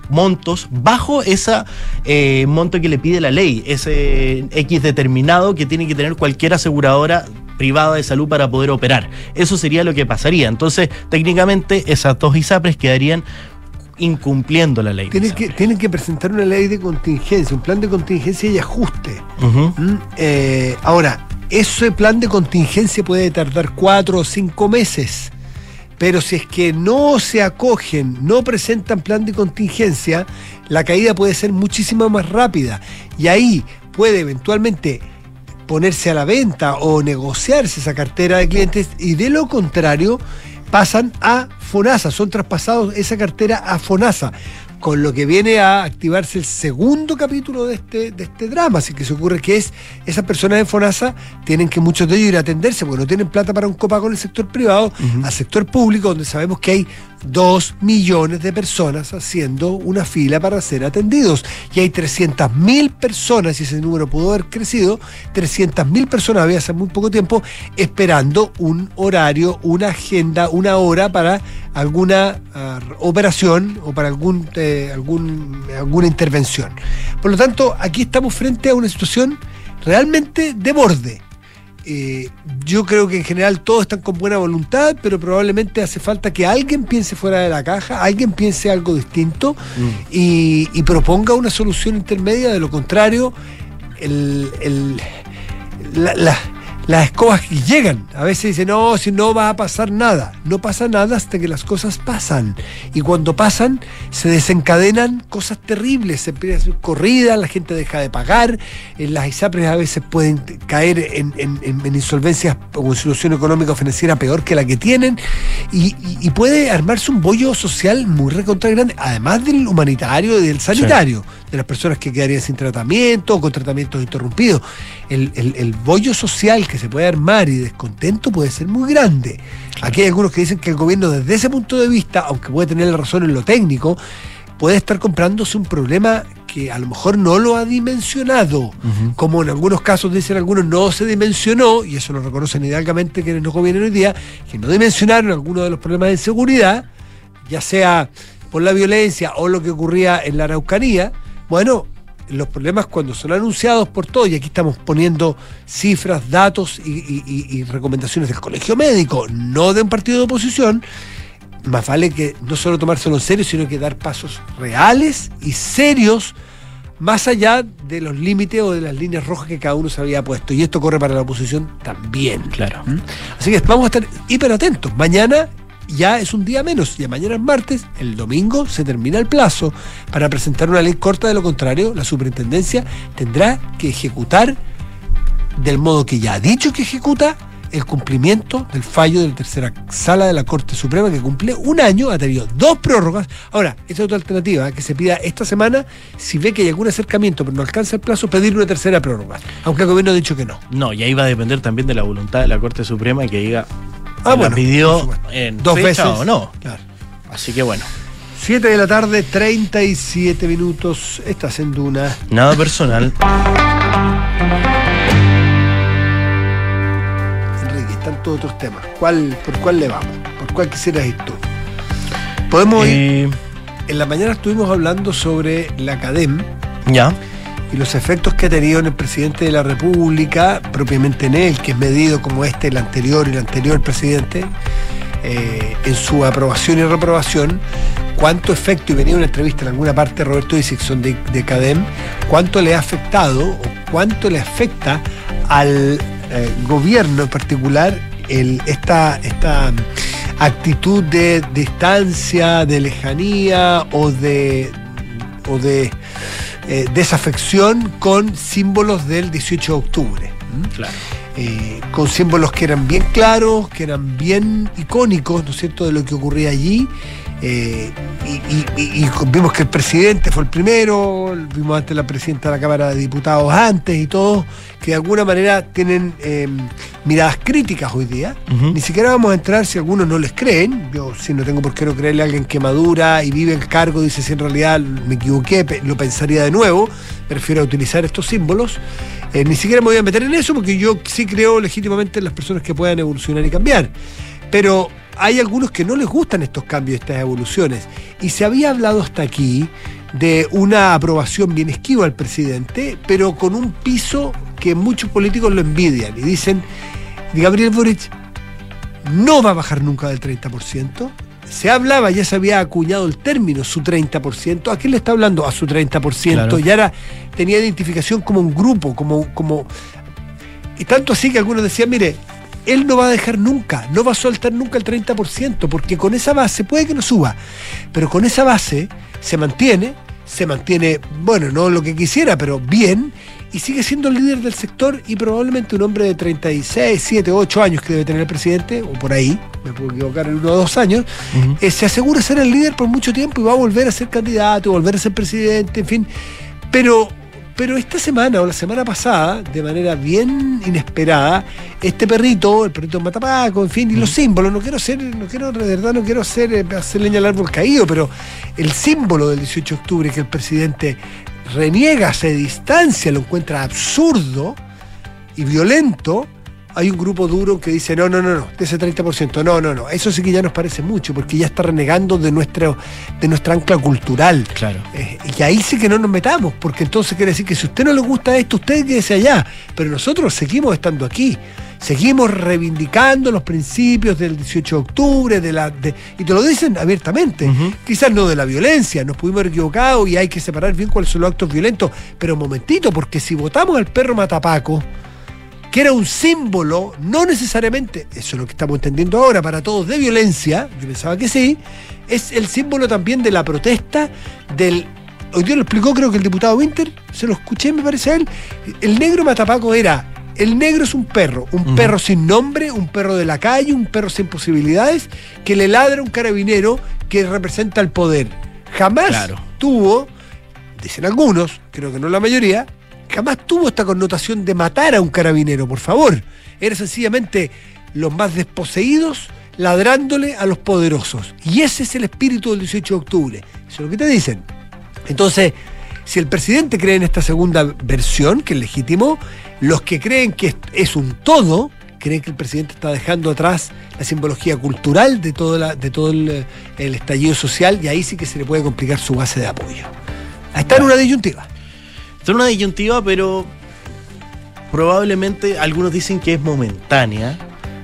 montos bajo ese eh, monto que le pide la ley, ese X determinado que tiene que tener cualquier aseguradora privada de salud para poder operar. Eso sería lo que pasaría. Entonces, técnicamente, esas dos ISAPRES quedarían incumpliendo la ley. Tienen que, tienen que presentar una ley de contingencia, un plan de contingencia y ajuste. Uh-huh. ¿Mm? Eh, ahora, ese plan de contingencia puede tardar cuatro o cinco meses, pero si es que no se acogen, no presentan plan de contingencia, la caída puede ser muchísimo más rápida y ahí puede eventualmente ponerse a la venta o negociarse esa cartera de clientes y de lo contrario pasan a FONASA, son traspasados esa cartera a FONASA, con lo que viene a activarse el segundo capítulo de este, de este drama. Así que se ocurre que es esas personas de FONASA tienen que muchos de ellos ir a atenderse porque no tienen plata para un copago en el sector privado, uh-huh. al sector público, donde sabemos que hay dos millones de personas haciendo una fila para ser atendidos. Y hay trescientas mil personas, y ese número pudo haber crecido, trescientas mil personas había hace muy poco tiempo esperando un horario, una agenda, una hora para alguna uh, operación o para algún, eh, algún, alguna intervención. Por lo tanto, aquí estamos frente a una situación realmente de borde. Eh, yo creo que en general todos están con buena voluntad, pero probablemente hace falta que alguien piense fuera de la caja, alguien piense algo distinto mm. y, y proponga una solución intermedia. De lo contrario, el, el, la, la, las escobas que llegan, a veces dicen, no, si no va a pasar nada. No pasa nada hasta que las cosas pasan. Y cuando pasan, se desencadenan cosas terribles. Se empieza a hacer corrida, la gente deja de pagar, eh, las ISAPRES a veces pueden caer en, en, en insolvencias o en situación económica o financiera peor que la que tienen. Y, y, y puede armarse un bollo social muy recontra grande, además del humanitario y del sanitario, sí. de las personas que quedarían sin tratamiento o con tratamientos interrumpidos. El, el, el bollo social que se puede armar y descontento puede ser muy grande. Aquí hay algunos que dicen que el gobierno desde ese punto de vista, aunque puede tener la razón en lo técnico, puede estar comprándose un problema que a lo mejor no lo ha dimensionado, uh-huh. como en algunos casos dicen algunos no se dimensionó, y eso lo reconocen hidalgamente quienes nos gobiernan hoy día, que no dimensionaron algunos de los problemas de inseguridad, ya sea por la violencia o lo que ocurría en la Araucanía. Bueno, los problemas cuando son anunciados por todos, y aquí estamos poniendo cifras, datos y, y, y, y recomendaciones del colegio médico, no de un partido de oposición, más vale que no solo tomárselo en serio, sino que dar pasos reales y serios más allá de los límites o de las líneas rojas que cada uno se había puesto. Y esto corre para la oposición también. Claro. ¿Mm? Así que vamos a estar hiper atentos. Mañana ya es un día menos, ya mañana es martes, el domingo se termina el plazo para presentar una ley corta. De lo contrario, la superintendencia tendrá que ejecutar, del modo que ya ha dicho que ejecuta, el cumplimiento del fallo de la tercera sala de la Corte Suprema, que cumple un año, ha tenido dos prórrogas. Ahora, esta es otra alternativa, que se pida esta semana, si ve que hay algún acercamiento pero no alcanza el plazo, pedir una tercera prórroga, aunque el gobierno ha dicho que no. No, y ahí va a depender también de la voluntad de la Corte Suprema, que diga ah, bueno, la pidió en dos fecha veces o no. Claro. Así que bueno. siete de la tarde, treinta y siete minutos, estás en Duna. Nada personal. Tantos otros temas. ¿Cuál, ¿Por cuál le vamos? ¿Por cuál quisieras ir tú? Podemos eh... ir. En la mañana estuvimos hablando sobre la CADEM. Ya. Y los efectos que ha tenido en el presidente de la República, propiamente en él, que es medido como este, el anterior y el anterior presidente, eh, en su aprobación y reprobación. Cuánto efecto, y venía una entrevista en alguna parte Roberto Dixon de, de CADEM, cuánto le ha afectado o cuánto le afecta al Eh, gobierno en particular el, esta, esta actitud de distancia, de lejanía o de, o de eh, desafección con símbolos del dieciocho de octubre. ¿Mm? Claro. Eh, con símbolos que eran bien claros, que eran bien icónicos, ¿no es cierto?, de lo que ocurría allí. Eh, y, y, y vimos que el presidente fue el primero, vimos antes la presidenta de la Cámara de Diputados antes y todos, que de alguna manera tienen eh, miradas críticas hoy día. Uh-huh. Ni siquiera vamos a entrar si algunos no les creen. Yo sí no tengo por qué no creerle a alguien que madura y vive en cargo, dice si en realidad me equivoqué, lo pensaría de nuevo, prefiero utilizar estos símbolos. Eh, ni siquiera me voy a meter en eso porque yo sí creo legítimamente en las personas que puedan evolucionar y cambiar. Pero hay algunos que no les gustan estos cambios, estas evoluciones. Y se había hablado hasta aquí de una aprobación bien esquiva al presidente, pero con un piso que muchos políticos lo envidian y dicen, Gabriel Boric no va a bajar nunca del treinta por ciento. Se hablaba, ya se había acuñado el término, su treinta por ciento. ¿A quién le está hablando? A su treinta por ciento. Claro. Y ahora tenía identificación como un grupo, como, como... Y tanto así que algunos decían, mire, él no va a dejar nunca, no va a soltar nunca el treinta por ciento, porque con esa base, puede que no suba, pero con esa base se mantiene, se mantiene, bueno, no lo que quisiera, pero bien, y sigue siendo el líder del sector y probablemente un hombre de treinta y seis, siete, ocho años que debe tener el presidente, o por ahí, me puedo equivocar en uno o dos años, uh-huh. eh, se asegura ser el líder por mucho tiempo y va a volver a ser candidato, volver a ser presidente, en fin. Pero, pero esta semana o la semana pasada, de manera bien inesperada, este perrito, el perrito Matapaco, en fin, y uh-huh. los símbolos, no quiero ser, no quiero, de verdad no quiero ser, hacer leña al árbol caído, pero el símbolo del dieciocho de octubre que el presidente reniega, se distancia, lo encuentra absurdo y violento, hay un grupo duro que dice no, no, no, no, de ese treinta por ciento, no, no, no, eso sí que ya nos parece mucho, porque ya está renegando de nuestra, de nuestra ancla cultural. Claro. Eh, y ahí sí que no nos metamos, porque entonces quiere decir que si a usted no le gusta esto, usted quédese allá, pero nosotros seguimos estando aquí. Seguimos reivindicando los principios del dieciocho de octubre, de la, de, y te lo dicen abiertamente. Uh-huh. Quizás no de la violencia, nos pudimos haber equivocado y hay que separar bien cuáles son los actos violentos, pero un momentito, porque si votamos al perro Matapaco, que era un símbolo, no necesariamente, eso es lo que estamos entendiendo ahora, para todos de violencia, yo pensaba que sí, es el símbolo también de la protesta, del... Hoy día lo explicó creo que el diputado Winter, se lo escuché me parece a él, el negro Matapaco era... El negro es un perro, un uh-huh. perro sin nombre, un perro de la calle, un perro sin posibilidades, que le ladra a un carabinero que representa el poder. Jamás claro. tuvo, dicen algunos, creo que no la mayoría, jamás tuvo esta connotación de matar a un carabinero, por favor. Era sencillamente los más desposeídos ladrándole a los poderosos. Y ese es el espíritu del dieciocho de octubre. Eso es lo que te dicen. Entonces, si el presidente cree en esta segunda versión, que es legítimo, los que creen que es un todo, creen que el presidente está dejando atrás la simbología cultural de todo, la, de todo el, el estallido social, y ahí sí que se le puede complicar su base de apoyo. Está en una disyuntiva. Está en una disyuntiva, pero probablemente algunos dicen que es momentánea.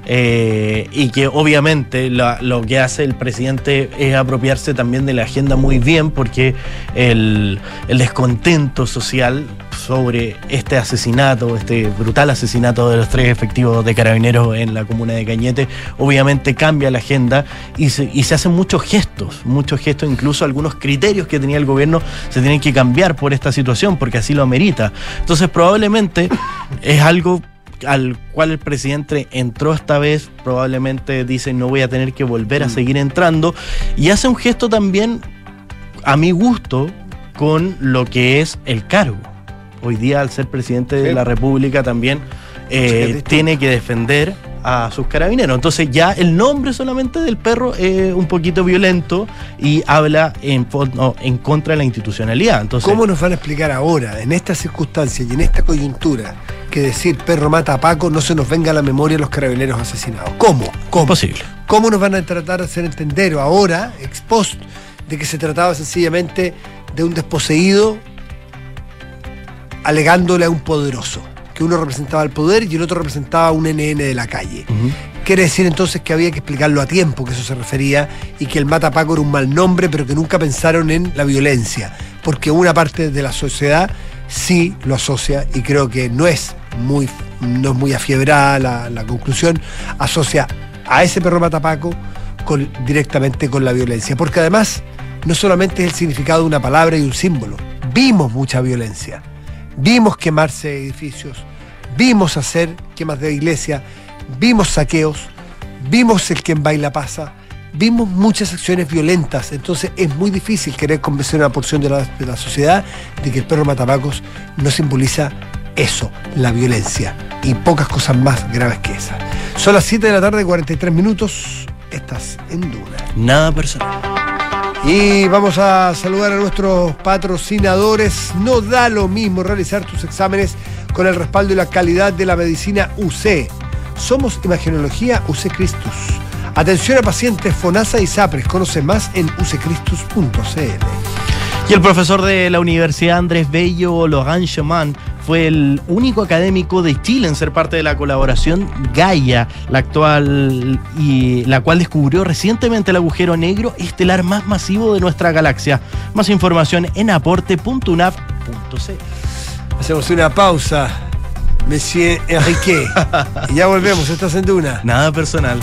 Eh, y que obviamente la, lo que hace el presidente es apropiarse también de la agenda muy bien, porque el, el descontento social sobre este asesinato, este brutal asesinato de los tres efectivos de carabineros en la comuna de Cañete, obviamente cambia la agenda y se, y se hacen muchos gestos, muchos gestos, incluso algunos criterios que tenía el gobierno se tienen que cambiar por esta situación, porque así lo amerita. Entonces probablemente es algo al cual el presidente entró esta vez, probablemente dice no voy a tener que volver a seguir entrando, y hace un gesto también a mi gusto con lo que es el cargo. Hoy día, al ser presidente de la República, también eh, tiene que defender a sus carabineros. Entonces ya el nombre solamente del perro es un poquito violento y habla en, no, en contra de la institucionalidad. Entonces, ¿cómo nos van a explicar ahora, en estas circunstancias y en esta coyuntura, que decir perro mata a Paco no se nos venga a la memoria los carabineros asesinados? ¿Cómo? ¿Cómo? Posible. ¿Cómo nos van a tratar de hacer entender ahora, ex post, de que se trataba sencillamente de un desposeído alegándole a un poderoso? Que uno representaba el poder y el otro representaba un N N de la calle. Uh-huh. Quiere decir entonces que había que explicarlo a tiempo, que eso se refería, y que el matapaco era un mal nombre, pero que nunca pensaron en la violencia, porque una parte de la sociedad sí lo asocia, y creo que no es muy, no es muy afiebrada la, la conclusión, asocia a ese perro matapaco con, directamente con la violencia, porque además no solamente es el significado de una palabra y un símbolo, vimos mucha violencia, vimos quemarse edificios, vimos hacer quemas de iglesia, vimos saqueos, vimos el quien baila pasa, vimos muchas acciones violentas. Entonces es muy difícil querer convencer a una porción de la, de la sociedad de que el perro matapacos no simboliza eso, la violencia, y pocas cosas más graves que esa. Son las siete de la tarde, cuarenta y tres minutos, estás en Duna. Nada personal. Y vamos a saludar a nuestros patrocinadores. No da lo mismo realizar tus exámenes con el respaldo y la calidad de la medicina U C. Somos Imagenología U C Christus. Atención a pacientes FONASA y SAPRES. Conoce más en usecristus punto c l. Y el profesor de la Universidad Andrés Bello, Laurent Chemin, fue el único académico de Chile en ser parte de la colaboración Gaia, la actual y la cual descubrió recientemente el agujero negro estelar más masivo de nuestra galaxia. Más información en aporte punto unaf punto c l. Hacemos una pausa, Monsieur Enrique. Y ya volvemos, estás en Duna. Nada personal.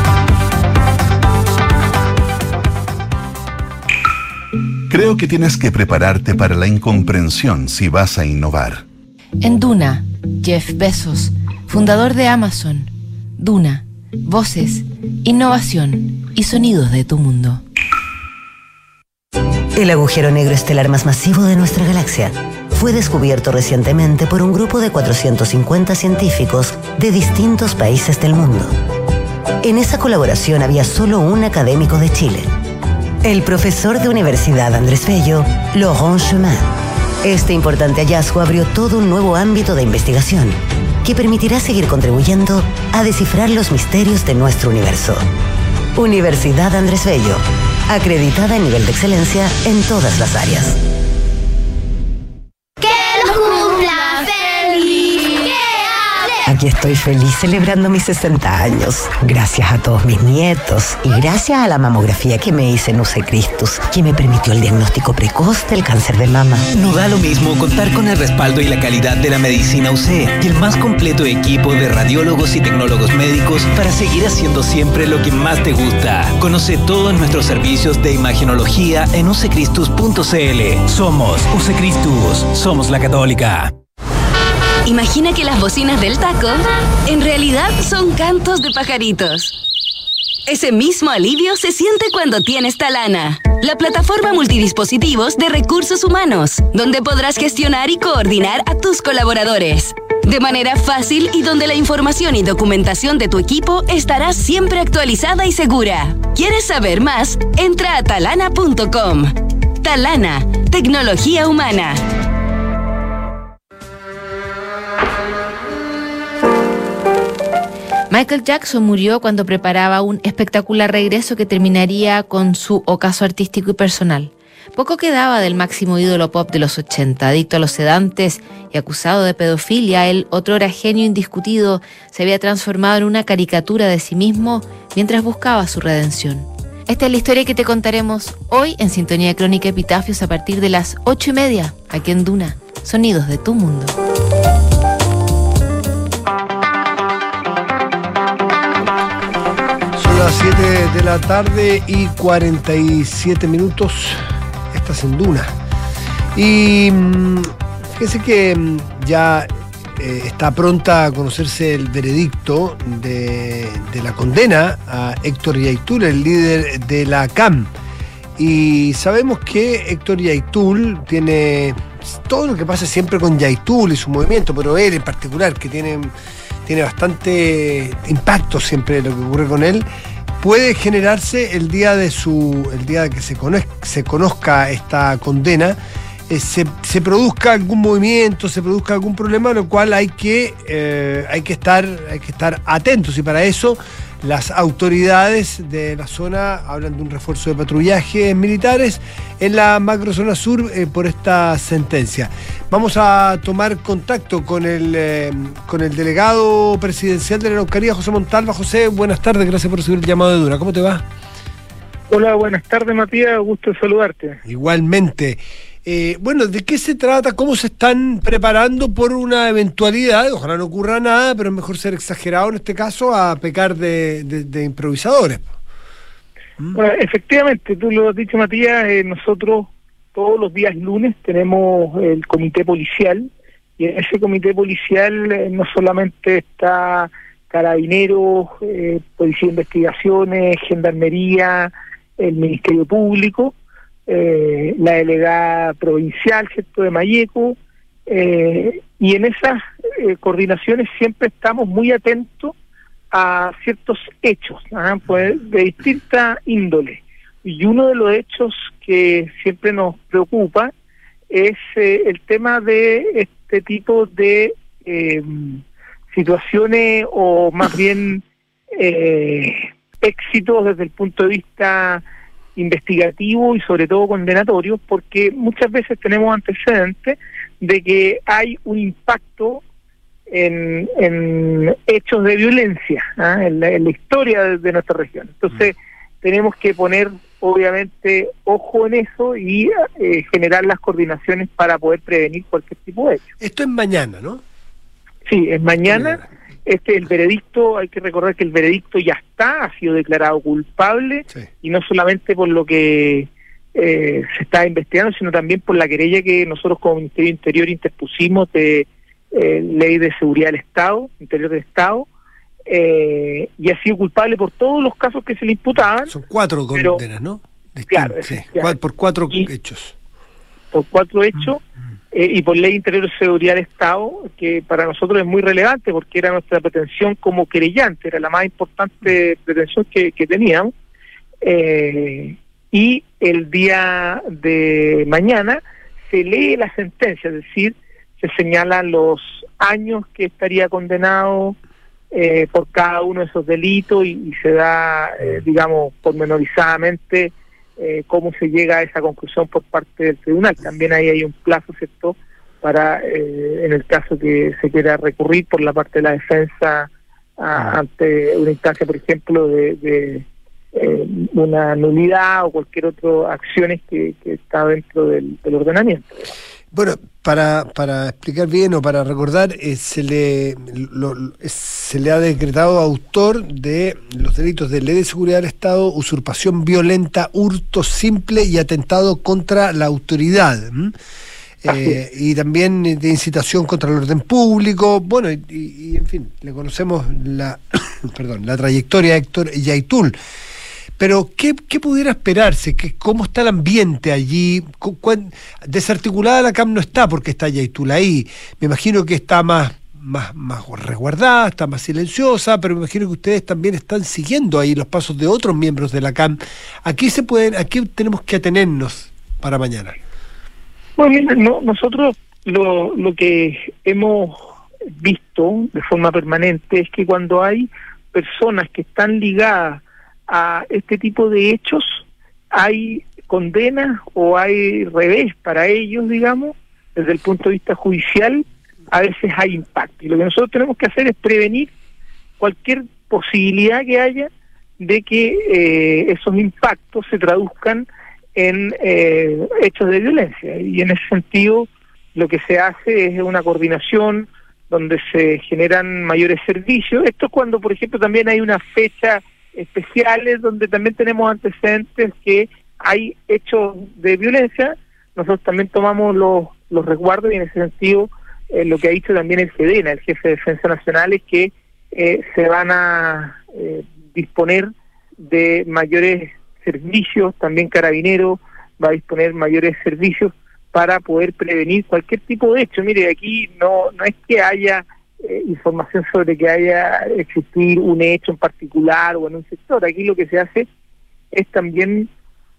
Creo que tienes que prepararte para la incomprensión si vas a innovar. En Duna, Jeff Bezos, fundador de Amazon. Duna, voces, innovación y sonidos de tu mundo. El agujero negro estelar más masivo de nuestra galaxia fue descubierto recientemente por un grupo de cuatrocientos cincuenta científicos de distintos países del mundo. En esa colaboración había solo un académico de Chile, el profesor de Universidad Andrés Bello, Laurent Chemin. Este importante hallazgo abrió todo un nuevo ámbito de investigación que permitirá seguir contribuyendo a descifrar los misterios de nuestro universo. Universidad Andrés Bello, acreditada en nivel de excelencia en todas las áreas. Aquí estoy feliz celebrando mis sesenta años, gracias a todos mis nietos y gracias a la mamografía que me hice en Usecristus, que me permitió el diagnóstico precoz del cáncer de mama. No da lo mismo contar con el respaldo y la calidad de la medicina U C y el más completo equipo de radiólogos y tecnólogos médicos para seguir haciendo siempre lo que más te gusta. Conoce todos nuestros servicios de imagenología en usecristus punto c l. Somos Usecristus, somos la Católica. Imagina que las bocinas del taco en realidad son cantos de pajaritos. Ese mismo alivio se siente cuando tienes Talana, la plataforma multidispositivos de recursos humanos, donde podrás gestionar y coordinar a tus colaboradores de manera fácil y donde la información y documentación de tu equipo estará siempre actualizada y segura. ¿Quieres saber más? Entra a talana punto com. Talana, tecnología humana. Michael Jackson murió cuando preparaba un espectacular regreso que terminaría con su ocaso artístico y personal. Poco quedaba del máximo ídolo pop de los ochenta, adicto a los sedantes y acusado de pedofilia. El otrora genio indiscutido se había transformado en una caricatura de sí mismo mientras buscaba su redención. Esta es la historia que te contaremos hoy en Sintonía Crónica Epitafios a partir de las ocho y media, aquí en Duna, Sonidos de tu Mundo. Las siete de la tarde y cuarenta y siete minutos. Estás en Duna. Y fíjense que ya eh, está pronta a conocerse el veredicto de, de la condena a Héctor Yaitul, el líder de la C A M. Y sabemos que Héctor Yaitul tiene todo lo que pasa siempre con Yaitul y su movimiento, pero él en particular, que tiene, tiene bastante impacto siempre lo que ocurre con él, puede generarse el día de su el día de que se conozca, se conozca esta condena, eh, se, se produzca algún movimiento, se produzca algún problema, lo cual hay que eh, hay que estar hay que estar atentos, y para eso las autoridades de la zona hablan de un refuerzo de patrullajes militares en la macrozona sur eh, por esta sentencia. Vamos a tomar contacto con el, eh, con el delegado presidencial de la Araucanía, José Montalva. José, buenas tardes, gracias por recibir el llamado de Duna. ¿Cómo te va? Hola, buenas tardes, Matías, gusto de saludarte. Igualmente. Eh, bueno, ¿de qué se trata? ¿Cómo se están preparando por una eventualidad? Ojalá no ocurra nada, pero es mejor ser exagerado en este caso a pecar de, de, de improvisadores. ¿Mm? Bueno, efectivamente, tú lo has dicho, Matías, eh, nosotros todos los días lunes tenemos el comité policial, y en ese comité policial eh, no solamente está Carabineros, eh, Policía de Investigaciones, Gendarmería, el Ministerio Público, Eh, la delegada provincial, ¿cierto?, de Malleco, eh, y en esas eh, coordinaciones siempre estamos muy atentos a ciertos hechos, ¿ah? Pues, de distinta índole, y uno de los hechos que siempre nos preocupa es eh, el tema de este tipo de eh, situaciones, o más bien eh, éxitos desde el punto de vista investigativo y sobre todo condenatorio, porque muchas veces tenemos antecedentes de que hay un impacto en, en hechos de violencia, ¿eh? en, la, en la historia de, de nuestra región. Entonces tenemos que poner obviamente ojo en eso y eh, generar las coordinaciones para poder prevenir cualquier tipo de hecho. Esto es mañana, ¿no? Sí, es mañana. Este, el veredicto, hay que recordar que el veredicto ya está, ha sido declarado culpable, sí. Y no solamente por lo que eh, se está investigando, sino también por la querella que nosotros como Ministerio de Interior interpusimos de eh, Ley de Seguridad del Estado, Interior del Estado, eh, y ha sido culpable por todos los casos que se le imputaban. Son cuatro condenas, ¿no? Claro, sí, claro, por cuatro y, hechos. Por cuatro hechos. Mm. Eh, y por Ley Interior de Seguridad del Estado, que para nosotros es muy relevante porque era nuestra pretensión como querellante, era la más importante pretensión que, que teníamos. Eh, y el día de mañana se lee la sentencia, es decir, se señalan los años que estaría condenado eh, por cada uno de esos delitos y, y se da, eh, digamos, pormenorizadamente Eh, cómo se llega a esa conclusión por parte del tribunal. También ahí hay un plazo, ¿cierto?, para, eh, en el caso que se quiera recurrir por la parte de la defensa a, ante una instancia, por ejemplo, de, de eh, una nulidad o cualquier otra acciones que, que está dentro del, del ordenamiento. Bueno, para, para explicar bien o para recordar, eh, se le lo, se le ha decretado autor de los delitos de Ley de Seguridad del Estado, usurpación violenta, hurto simple y atentado contra la autoridad. ¿Mm? Eh, y también de incitación contra el orden público. Bueno, y, y, y en fin, le conocemos la perdón la trayectoria de Héctor Yaitul. Pero, ¿qué, qué pudiera esperarse? ¿Qué, ¿Cómo está el ambiente allí? Desarticulada la C A M no está porque está Yaitul ahí. Me imagino que está más, más, más resguardada, está más silenciosa, pero me imagino que ustedes también están siguiendo ahí los pasos de otros miembros de la C A M. ¿A qué, se pueden, a qué tenemos que atenernos para mañana? Bueno, no, nosotros lo, lo que hemos visto de forma permanente es que cuando hay personas que están ligadas a este tipo de hechos, hay condenas o hay revés para ellos, digamos, desde el punto de vista judicial, a veces hay impacto. Y lo que nosotros tenemos que hacer es prevenir cualquier posibilidad que haya de que eh, esos impactos se traduzcan en eh, hechos de violencia. Y en ese sentido, lo que se hace es una coordinación donde se generan mayores servicios. Esto es cuando, por ejemplo, también hay una fecha especiales donde también tenemos antecedentes que hay hechos de violencia. Nosotros también tomamos los, los resguardos y en ese sentido eh, lo que ha dicho también el SEDENA, el Jefe de Defensa Nacional, es que eh, se van a eh, disponer de mayores servicios, también Carabineros va a disponer mayores servicios para poder prevenir cualquier tipo de hecho. Mire, aquí no, no es que haya Eh, información sobre que haya existir un hecho en particular o en un sector. Aquí lo que se hace es también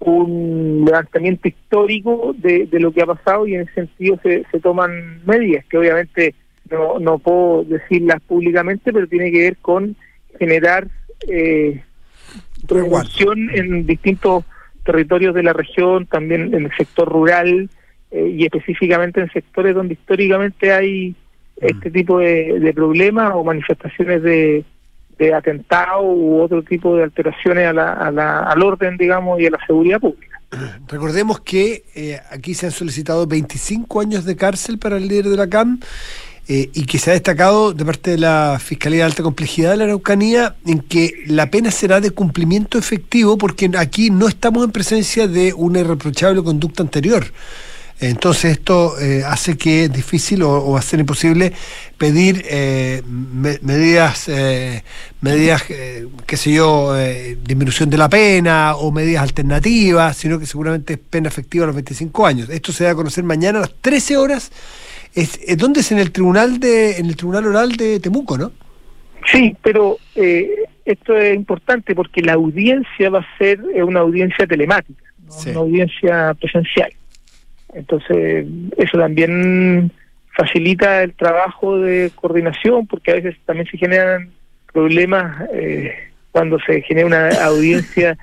un levantamiento histórico de, de lo que ha pasado y en ese sentido se, se toman medidas que obviamente no, no puedo decirlas públicamente, pero tiene que ver con generar eh, prevención en distintos territorios de la región, también en el sector rural eh, y específicamente en sectores donde históricamente hay este tipo de, de problemas o manifestaciones de, de atentado u otro tipo de alteraciones a la, a la, al orden, digamos, y a la seguridad pública. Recordemos que eh, aquí se han solicitado veinticinco años de cárcel para el líder de la C A M eh, y que se ha destacado de parte de la Fiscalía de Alta Complejidad de la Araucanía en que la pena será de cumplimiento efectivo porque aquí no estamos en presencia de una irreprochable conducta anterior. Entonces esto eh, hace que es difícil o, o va a ser imposible pedir eh, me, medidas, eh, medidas eh, qué sé yo, eh, disminución de la pena o medidas alternativas, sino que seguramente es pena efectiva a los veinticinco años. Esto se va a conocer mañana a las trece horas. Es, es ¿dónde es? En el tribunal de, en el tribunal oral de Temuco, ¿no? Sí, pero eh, esto es importante porque la audiencia va a ser una audiencia telemática, no sí. Una audiencia presencial. Entonces, eso también facilita el trabajo de coordinación, porque a veces también se generan problemas eh, cuando se genera una audiencia,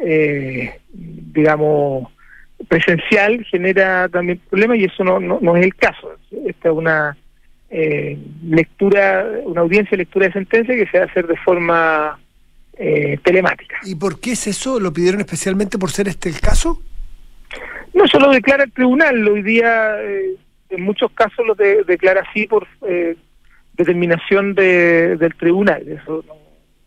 eh, digamos, presencial, genera también problemas, y eso no, no, no es el caso. Esta es una eh, lectura, una audiencia de lectura de sentencia que se va a hacer de forma eh, telemática. ¿Y por qué es eso? ¿Lo pidieron especialmente por ser este el caso? No, eso lo declara el tribunal. Hoy día, eh, en muchos casos, lo de, declara así por eh, determinación de, del tribunal. Eso no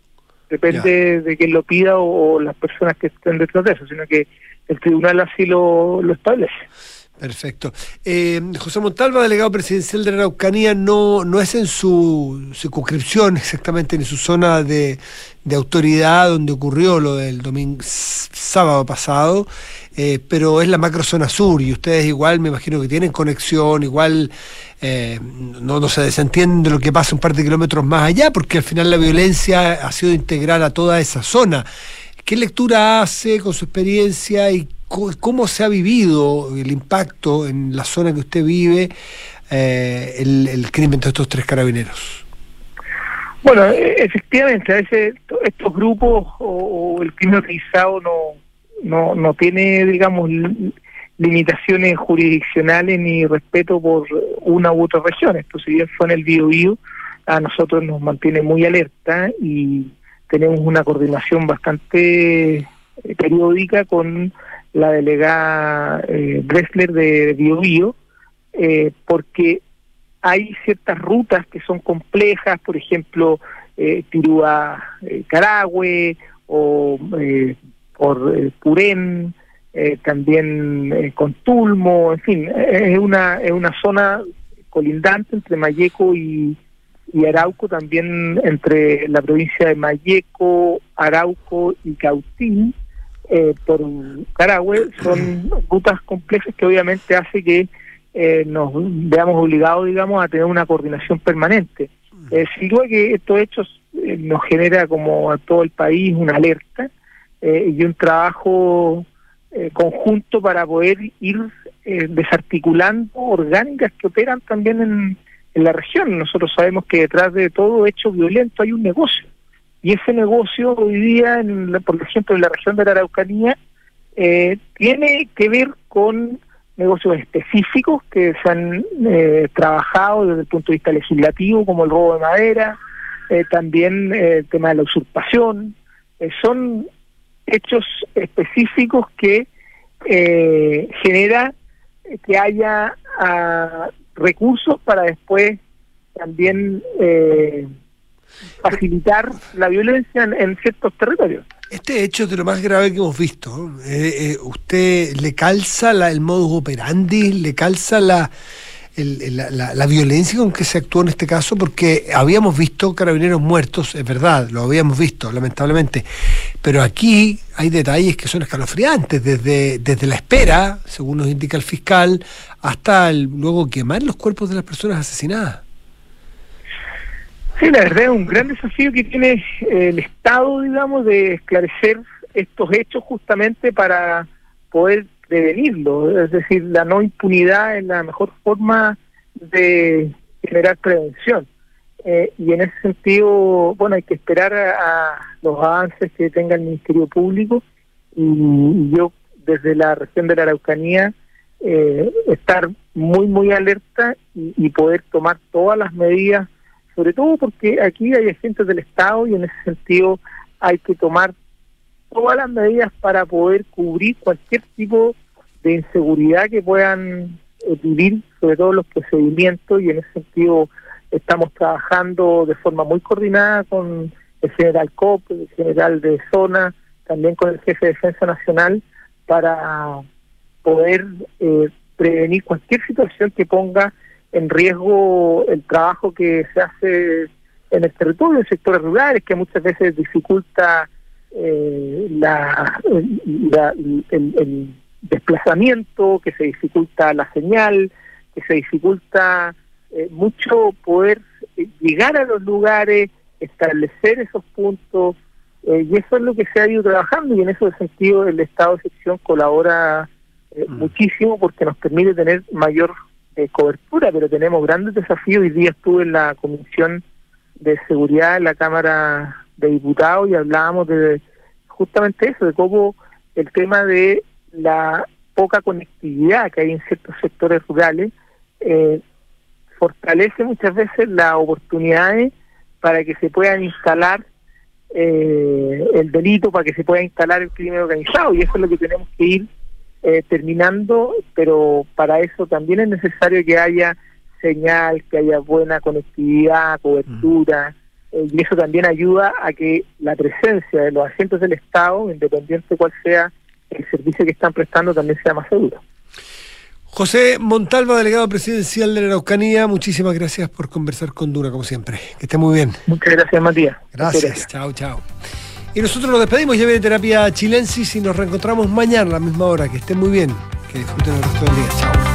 depende ya. de quien lo pida o, o las personas que estén detrás de eso, sino que el tribunal así lo, lo establece. Perfecto. Eh, José Montalva, delegado presidencial de la Araucanía, no, no es en su circunscripción exactamente, en su zona de, de autoridad donde ocurrió lo del domingo, sábado pasado, eh, pero es la macrozona sur, y ustedes igual me imagino que tienen conexión, igual eh, no, no se desentienden de lo que pasa un par de kilómetros más allá, porque al final la violencia ha sido integral a toda esa zona. ¿Qué lectura hace con su experiencia y cómo se ha vivido el impacto en la zona que usted vive, eh, el, el crimen de estos tres carabineros? Bueno, efectivamente, a veces estos grupos o, o el crimen organizado no, no, no tiene, digamos, limitaciones jurisdiccionales ni respeto por una u otra región. Esto, si bien fue en el Biobío, a nosotros nos mantiene muy alerta y tenemos una coordinación bastante periódica con la delegada eh, Dressler de Biobío, eh, porque hay ciertas rutas que son complejas, por ejemplo, eh, Tirúa, eh, Carahue, o eh, por eh, Purén, eh, también eh, Contulmo, en fin, es una, es una zona colindante entre Malleco y, y Arauco, también entre la provincia de Malleco, Arauco y Cautín, Eh, por Carahue. Son rutas complejas que obviamente hace que eh, nos veamos obligados, digamos, a tener una coordinación permanente. Eh, sin duda que estos hechos eh, nos genera, como a todo el país, una alerta eh, y un trabajo eh, conjunto para poder ir eh, desarticulando orgánicas que operan también en, en la región. Nosotros sabemos que detrás de todo hecho violento hay un negocio. Y ese negocio hoy día, en la, por ejemplo, en la región de la Araucanía, eh, tiene que ver con negocios específicos que se han eh, trabajado desde el punto de vista legislativo, como el robo de madera, eh, también eh, el tema de la usurpación. Eh, son hechos específicos que eh, genera que haya uh, recursos para después también Eh, facilitar la violencia en, en ciertos territorios. Este hecho es de lo más grave que hemos visto. Eh, eh, ¿Usted le calza la, el modus operandi, le calza la, el, la, la, la violencia con que se actuó en este caso? Porque habíamos visto carabineros muertos, es verdad, lo habíamos visto, lamentablemente, pero aquí hay detalles que son escalofriantes, desde, desde la espera, según nos indica el fiscal, hasta el, luego quemar los cuerpos de las personas asesinadas. Sí, la verdad es un gran desafío que tiene eh, el Estado, digamos, de esclarecer estos hechos justamente para poder prevenirlo. Es decir, la no impunidad es la mejor forma de generar prevención. Eh, y en ese sentido, bueno, hay que esperar a, a los avances que tenga el Ministerio Público, y, y yo desde la región de la Araucanía eh, estar muy, muy alerta y, y poder tomar todas las medidas, sobre todo porque aquí hay agentes del Estado y en ese sentido hay que tomar todas las medidas para poder cubrir cualquier tipo de inseguridad que puedan eh, vivir, sobre todo los procedimientos, y en ese sentido estamos trabajando de forma muy coordinada con el general Cop, el general de zona, también con el jefe de Defensa Nacional, para poder eh, prevenir cualquier situación que ponga en riesgo el trabajo que se hace en el territorio, en sectores rurales, que muchas veces dificulta eh, la, la, el, el desplazamiento, que se dificulta la señal, que se dificulta eh, mucho poder eh, llegar a los lugares, establecer esos puntos, eh, y eso es lo que se ha ido trabajando, y en ese sentido el estado de excepción colabora eh, mm. muchísimo, porque nos permite tener mayor Eh, cobertura, pero tenemos grandes desafíos. Hoy día estuve en la Comisión de Seguridad en la Cámara de Diputados y hablábamos de justamente eso, de cómo el tema de la poca conectividad que hay en ciertos sectores rurales eh, fortalece muchas veces las oportunidades para que se puedan instalar eh, el delito, para que se pueda instalar el crimen organizado, y eso es lo que tenemos que ir eh, terminando, pero para eso también es necesario que haya señal, que haya buena conectividad, cobertura, mm. eh, y eso también ayuda a que la presencia de los agentes del Estado, independiente de cuál sea el servicio que están prestando, también sea más seguro. José Montalva, delegado presidencial de la Araucanía, muchísimas gracias por conversar con Duna, como siempre. Que esté muy bien. Muchas gracias, Matías. Gracias, gracias. Chao, chao. Y nosotros nos despedimos, lleve terapia chilensis y nos reencontramos mañana a la misma hora. Que estén muy bien, que disfruten el resto del día. Chao.